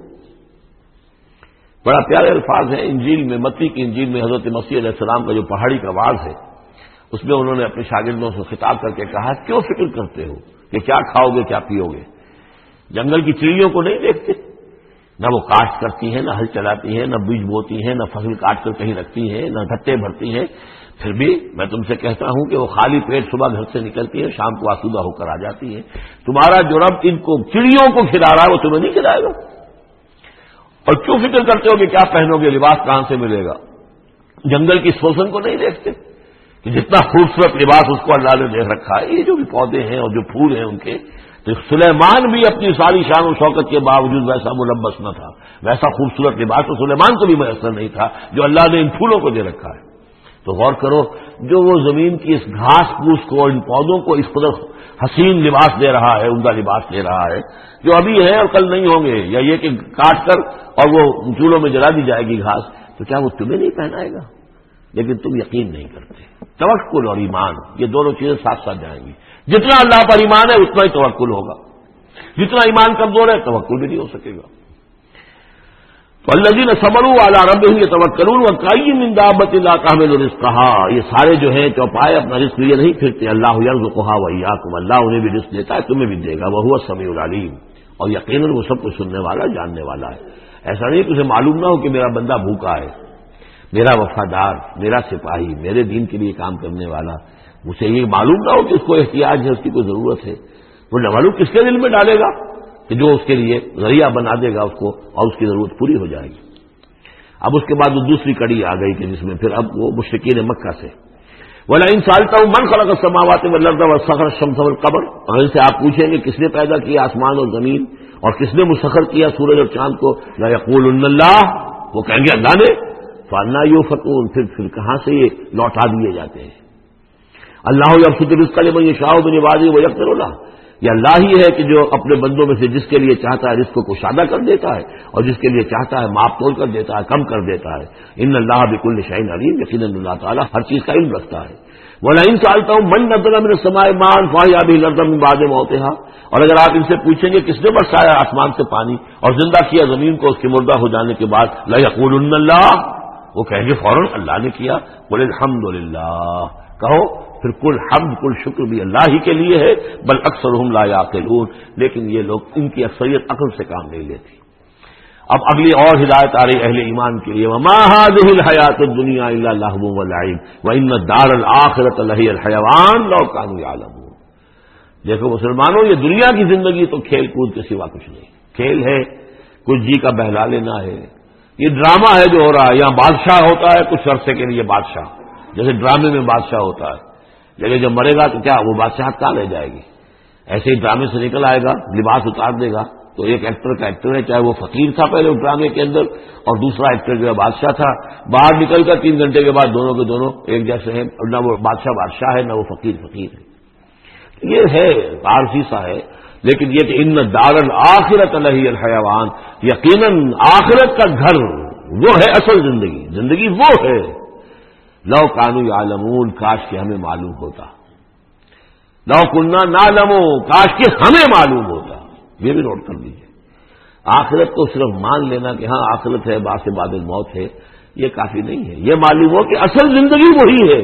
بڑا پیارے الفاظ ہیں انجیل میں، متی کی انجیل میں حضرت مسیح علیہ السلام کا جو پہاڑی کا واعظ ہے اس میں انہوں نے اپنے شاگردوں سے خطاب کر کے کہا، کیوں فکر کرتے ہو کہ کیا کھاؤ گے کیا پیو گے؟ جنگل کی چڑیوں کو نہیں دیکھتے؟ نہ وہ کاشت کرتی ہیں، نہ ہل چلاتی ہیں، نہ بیج بوتی ہیں، نہ فصل کاٹ کر کہیں رکھتی ہیں، نہ گھٹے بھرتی ہیں، پھر بھی میں تم سے کہتا ہوں کہ وہ خالی پیٹ صبح گھر سے نکلتی ہیں، شام کو آسودہ ہو کر آ جاتی ہیں۔ تمہارا جو رب ان کو چڑیوں کو کھلا رہا ہے وہ تمہیں نہیں کھلائے گا؟ اور کیوں فکر کرتے ہو کہ کیا پہنو گے، لباس کہاں سے ملے گا؟ جنگل کی سوسن کو نہیں دیکھتے کہ جتنا خوبصورت لباس اس کو اللہ نے دے رکھا ہے؟ یہ جو بھی پودے ہیں اور جو پھول ہیں ان کے، تو سلیمان بھی اپنی ساری شان و شوکت کے باوجود ویسا ملبس نہ تھا، ویسا خوبصورت لباس تو سلیمان کو بھی میسر نہیں تھا جو اللہ نے ان پھولوں کو دے رکھا ہے۔ تو غور کرو، جو وہ زمین کی اس گھاس پھوس کو، ان پودوں کو اس قدر حسین لباس دے رہا ہے، عمدہ لباس دے رہا ہے، جو ابھی ہے اور کل نہیں ہوں گے، یا یہ کہ کاٹ کر اور وہ چولہوں میں جلا دی جائے گی گھاس، تو کیا وہ تمہیں نہیں پہنائے گا؟ لیکن تم یقین نہیں کرتے۔ توکل اور ایمان، یہ دونوں چیزیں ساتھ ساتھ جائیں گی۔ جتنا اللہ پر ایمان ہے اتنا ہی توکل ہوگا، جتنا ایمان کمزور ہے توکل بھی نہیں ہو سکے گا۔ والذین صبروا علی ربہم یتوکلون وکأی من دابۃ لا تحمل رزقها، یہ سارے جو ہیں چوپائے اپنا رزق لیے نہیں پھرتے، اللہ یرزقها وإیاکم، اللہ انہیں بھی رزق دیتا ہے، تمہیں بھی دے گا، وہو السمیع العلیم، اور یقیناً وہ سب کچھ سننے والا، جاننے والا ہے۔ ایسا نہیں کہ اسے معلوم نہ ہو کہ میرا بندہ بھوکا ہے، میرا وفادار، میرا سپاہی، میرے دین کے لیے کام کرنے والا، اسے یہ معلوم نہ ہو کہ اس کو احتیاج ہے، اس کی کوئی ضرورت ہے، وہ نہ معلوم کس کے دل میں ڈالے گا کہ جو اس کے لیے ذریعہ بنا دے گا اس کو، اور اس کی ضرورت پوری ہو جائے گی۔ اب اس کے بعد وہ دوسری کڑی آ گئی کہ جس میں پھر اب وہ مشرکین مکہ سے وَلَئِن سَأَلْتَهُم مَّن خَلَقَ السَّمَاوَاتِ وَالْأَرْضَ وَسَخَّرَ الشَّمْسَ وَالْقَمَرَ، اور ان سے آپ پوچھیں گے کس نے پیدا کیا آسمان اور زمین اور کس نے مسخر کیا سورج اور چاند کو، لَيَقُولُنَّ اللَّهُ، وہ کہیں گے اللہ نے، فَأَنَّىٰ يُؤْفَكُونَ، پھر پھر کہاں سے یہ لوٹا دیے جاتے ہیں۔ اللہ یبسط الرزق لمن یشاء من عباده ویقدر له، یہ اللہ ہی ہے کہ جو اپنے بندوں میں سے جس کے لیے چاہتا ہے رزق کو کشادہ کر دیتا ہے، اور جس کے لیے چاہتا ہے ماپ تول کر دیتا ہے، کم کر دیتا ہے۔ ان اللہ بکل شیء علیم، یقیناً اللہ تعالیٰ ہر چیز کا علم رکھتا ہے۔ وَلَئِن سَأَلْتَهُم مَّن نَّزَّلَ مِنَ السَّمَاءِ مَاءً فَأَحْيَا بِهِ الْأَرْضَ مِن بَعْدِ مَوْتِهَا، اور اگر آپ ان سے پوچھیں گے کس نے برسایا آسمان سے پانی اور زندہ کیا زمین کو اس کے مردہ ہو جانے کے بعد، لَيَقُولُنَّ اللَّهُ، وہ کہیں گے فوراً اللہ نے کیا۔ قُلِ الْحَمْدُ لِلَّهِ، کہو پھر کل حمد کل شکر بھی اللہ ہی کے لیے ہے، بل اکثرهم لا یعقلون، لیکن یہ لوگ، ان کی اکثریت عقل سے کام نہیں لیتی۔ اب اگلی اور ہدایت آ رہی اہل ایمان کے لیے، وما هذه الحیات الدنیا الا لهو ولعب وان الدار الاخرۃ لہی الحیوان لو كانوا يعلمون۔ دیکھو مسلمانوں، یہ دنیا کی زندگی تو کھیل کود کے سوا کچھ نہیں، کھیل ہے، کچھ جی کا بہلا لینا ہے، یہ ڈرامہ ہے جو ہو رہا ہے۔ یہاں بادشاہ ہوتا ہے کچھ عرصے کے لیے بادشاہ، جیسے ڈرامے میں بادشاہ ہوتا ہے، لیکن جب مرے گا تو کیا وہ بادشاہت کہاں لے جائے گی؟ ایسے ہی ڈرامے سے نکل آئے گا، لباس اتار دے گا، تو ایک ایکٹر کا ایکٹر ہے، چاہے وہ فقیر تھا پہلے اس ڈرامے کے اندر، اور دوسرا ایکٹر جو ہے بادشاہ تھا، باہر نکل کر تین گھنٹے کے بعد دونوں کے دونوں ایک جیسے ہیں، نہ وہ بادشاہ بادشاہ ہے نہ وہ فقیر فقیر ہے۔ یہ ہے عارضی سا ہے، لیکن یہ کہ ان دار الآخرۃ لہی الحیوان، یقیناً آخرت کا گھر وہ ہے اصل زندگی، زندگی وہ ہے۔ لو کانوا یعلمون، کاش کہ ہمیں معلوم ہوتا، لو کننا نعلم، کاش کہ ہمیں معلوم ہوتا۔ یہ بھی نوٹ کر لیجیے، آخرت کو صرف مان لینا کہ ہاں آخرت ہے، بعد سے بعد موت ہے، یہ کافی نہیں ہے، یہ معلوم ہو کہ اصل زندگی وہی ہے۔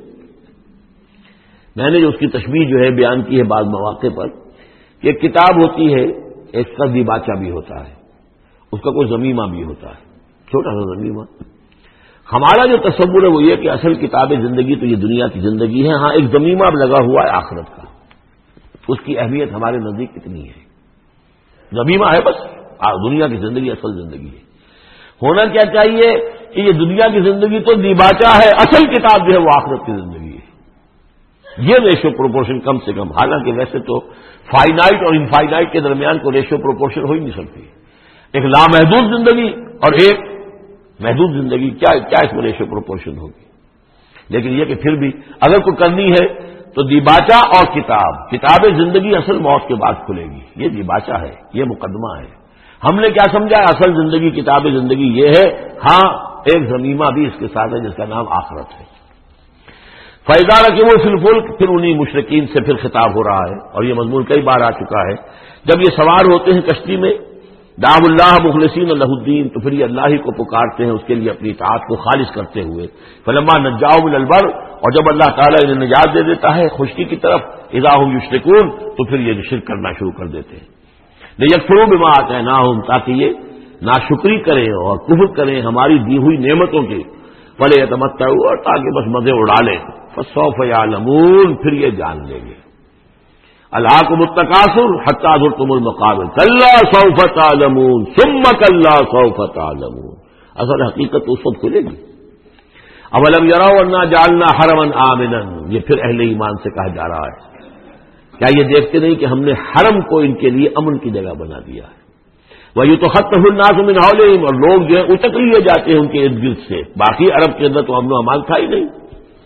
میں نے جو اس کی تشبیہ جو ہے بیان کی ہے بعض مواقع پر، کہ ایک کتاب ہوتی ہے، اس کا دیباچہ بھی ہوتا ہے، اس کا کوئی زمیمہ بھی ہوتا ہے، چھوٹا سا زمیمہ۔ ہمارا جو تصور ہے وہ یہ کہ اصل کتاب زندگی تو یہ دنیا کی زندگی ہے، ہاں ایک زمیمہ لگا ہوا ہے آخرت کا، اس کی اہمیت ہمارے نزدیک کتنی ہے؟ زمیمہ ہے بس، دنیا کی زندگی اصل زندگی ہے۔ ہونا کیا چاہیے کہ یہ دنیا کی زندگی تو دیباچہ ہے، اصل کتاب جو ہے وہ آخرت کی زندگی ہے۔ یہ ریشو پروپورشن کم سے کم، حالانکہ ویسے تو فائنائٹ اور انفائنائٹ کے درمیان کو ریشو پروپورشن ہو ہی نہیں سکتی، ایک لامحدود زندگی اور ایک محدود زندگی، کیا کیا اس میں ریشو پروپورشن ہوگی؟ لیکن یہ کہ پھر بھی اگر کوئی کرنی ہے تو دیباچہ اور کتاب، کتاب زندگی اصل موت کے بعد کھلے گی، یہ دیباچہ ہے، یہ مقدمہ ہے۔ ہم نے کیا سمجھا ہے؟ اصل زندگی کتاب زندگی یہ ہے، ہاں ایک زمیمہ بھی اس کے ساتھ ہے جس کا نام آخرت ہے۔ فَإِذَا رَكِبُوا فِي الْفُلْكِ، پھر انہی مشرکین سے پھر خطاب ہو رہا ہے، اور یہ مضمون کئی بار آ چکا ہے۔ جب یہ سوار ہوتے ہیں کشتی میں، دعوا اللہ مخلصین لہ الدین، تو پھر یہ اللہ ہی کو پکارتے ہیں اس کے لیے اپنی اطاعت کو خالص کرتے ہوئے۔ فلما نجاہم الی البر، اور جب اللہ تعالیٰ انہیں نجات دے دیتا ہے خشکی کی طرف، اذا ہم یشرکون، تو پھر یہ شرک کرنا شروع کر دیتے ہیں۔ لیکفروا بما آتیناہم، تاکہ یہ ناشکری کریں اور کفر کریں ہماری دی ہوئی نعمتوں کی، ولیتمتعوا، اور تاکہ بس مزے اڑا لیں، فسوف یعلمون، پھر یہ جان لیں گے۔ الہاکم التکاثر حتی زرتم المقابر کلا سوف تعلمون ثم کلا سوف تعلمون. اصل حقیقت اس وقت کھلے گی. اولم یروا انا جعلنا حرما آمنا، یہ پھر اہل ایمان سے کہا جا رہا ہے، کیا یہ دیکھتے نہیں کہ ہم نے حرم کو ان کے لیے امن کی جگہ بنا دیا ہے. وَيُتَخَطَّفُ النَّاسُ مِنْ حَوْلِهِمْ، اور لوگ جو ہے اچک لیے جاتے ہیں ان کے ارد گرد سے. باقی عرب کے اندر تو امن و امان تھا ہی نہیں.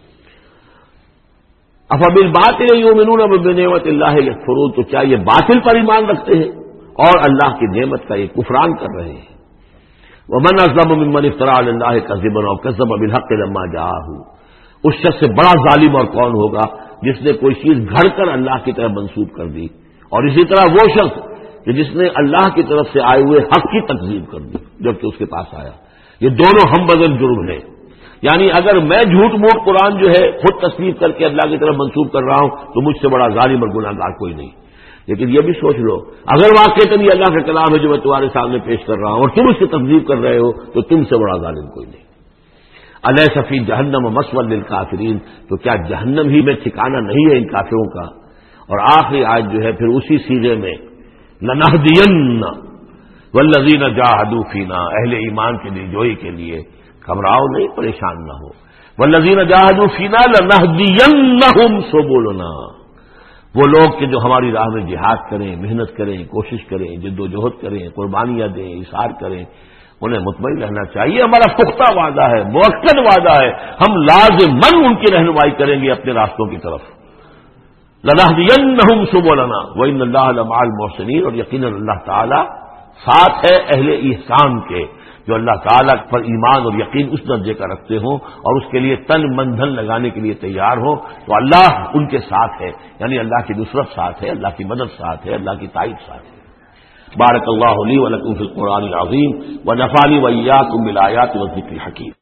أَفَبِالْبَاطِلِ يُؤْمِنُونَ وَبِنِعْمَةِ اللَّهِ يَكْفُرُونَ، تو کیا یہ باطل پر ایمان رکھتے ہیں اور اللہ کی نعمت کا یہ کفران کر رہے ہیں. وَمَنْ أَظْلَمُ مِمَّنِ افْتَرَىٰ عَلَى اللَّهِ كَذِبًا أَوْ كَذَّبَ بِالْحَقِّ لَمَّا جَاءَهُ، اس شخص سے بڑا ظالم اور کون ہوگا جس نے کوئی چیز گھڑ کر اللہ کی طرف منسوب کر دی، اور اسی طرح وہ شخص کہ جس نے اللہ کی طرف سے آئے ہوئے حق کی تکذیب کر دی جبکہ اس کے پاس آیا. یہ دونوں ہم بدل جرم ہیں. یعنی اگر میں جھوٹ موٹ قرآن جو ہے خود تصنیف کر کے اللہ کی طرف منسوب کر رہا ہوں تو مجھ سے بڑا ظالم اور گناہ گار کوئی نہیں. لیکن یہ بھی سوچ لو، اگر واقعتاً یہ اللہ کا کلام ہے جو میں تمہارے سامنے پیش کر رہا ہوں اور تم اس کی تکذیب کر رہے ہو تو تم سے بڑا ظالم کوئی نہیں. الیس فی جہنم مثوی للکافرین، تو کیا جہنم ہی میں ٹھکانہ نہیں ہے ان کافروں کا. اور آخری آیت جو ہے پھر اسی سیغے میں لنہدین والذین جاہدوا فینا، اہل ایمان کے لیے جوئی کے لیے گھبراؤ نہیں، پریشان نہ ہو. والذین جاہدوا فینا لنہدینہم سبلنا، وہ لوگ کہ جو ہماری راہ میں جہاد کریں، محنت کریں، کوشش کریں، جد و جہد کریں، قربانیاں دیں، اثار کریں، انہیں مطمئن رہنا چاہیے. ہمارا پختہ وعدہ ہے، مؤکد وعدہ ہے، ہم لازماً ان کی رہنمائی کریں گے اپنے راستوں کی طرف. لنہدینہم سبلنا وان اللہ لمع المحسنین، اور یقیناً اللہ تعالی ساتھ ہے اہل احسان کے، جو اللہ تعالیٰ پر ایمان اور یقین اس درجے کا رکھتے ہوں اور اس کے لیے تن من دھن لگانے کے لیے تیار ہوں، تو اللہ ان کے ساتھ ہے. یعنی اللہ کی نصرت ساتھ ہے، اللہ کی مدد ساتھ ہے، اللہ کی تائید ساتھ ہے. بارک اللہ لی و لکم فی القرآن العظیم ونفعنی و ایاکم بالآیات والذکر الحکیم.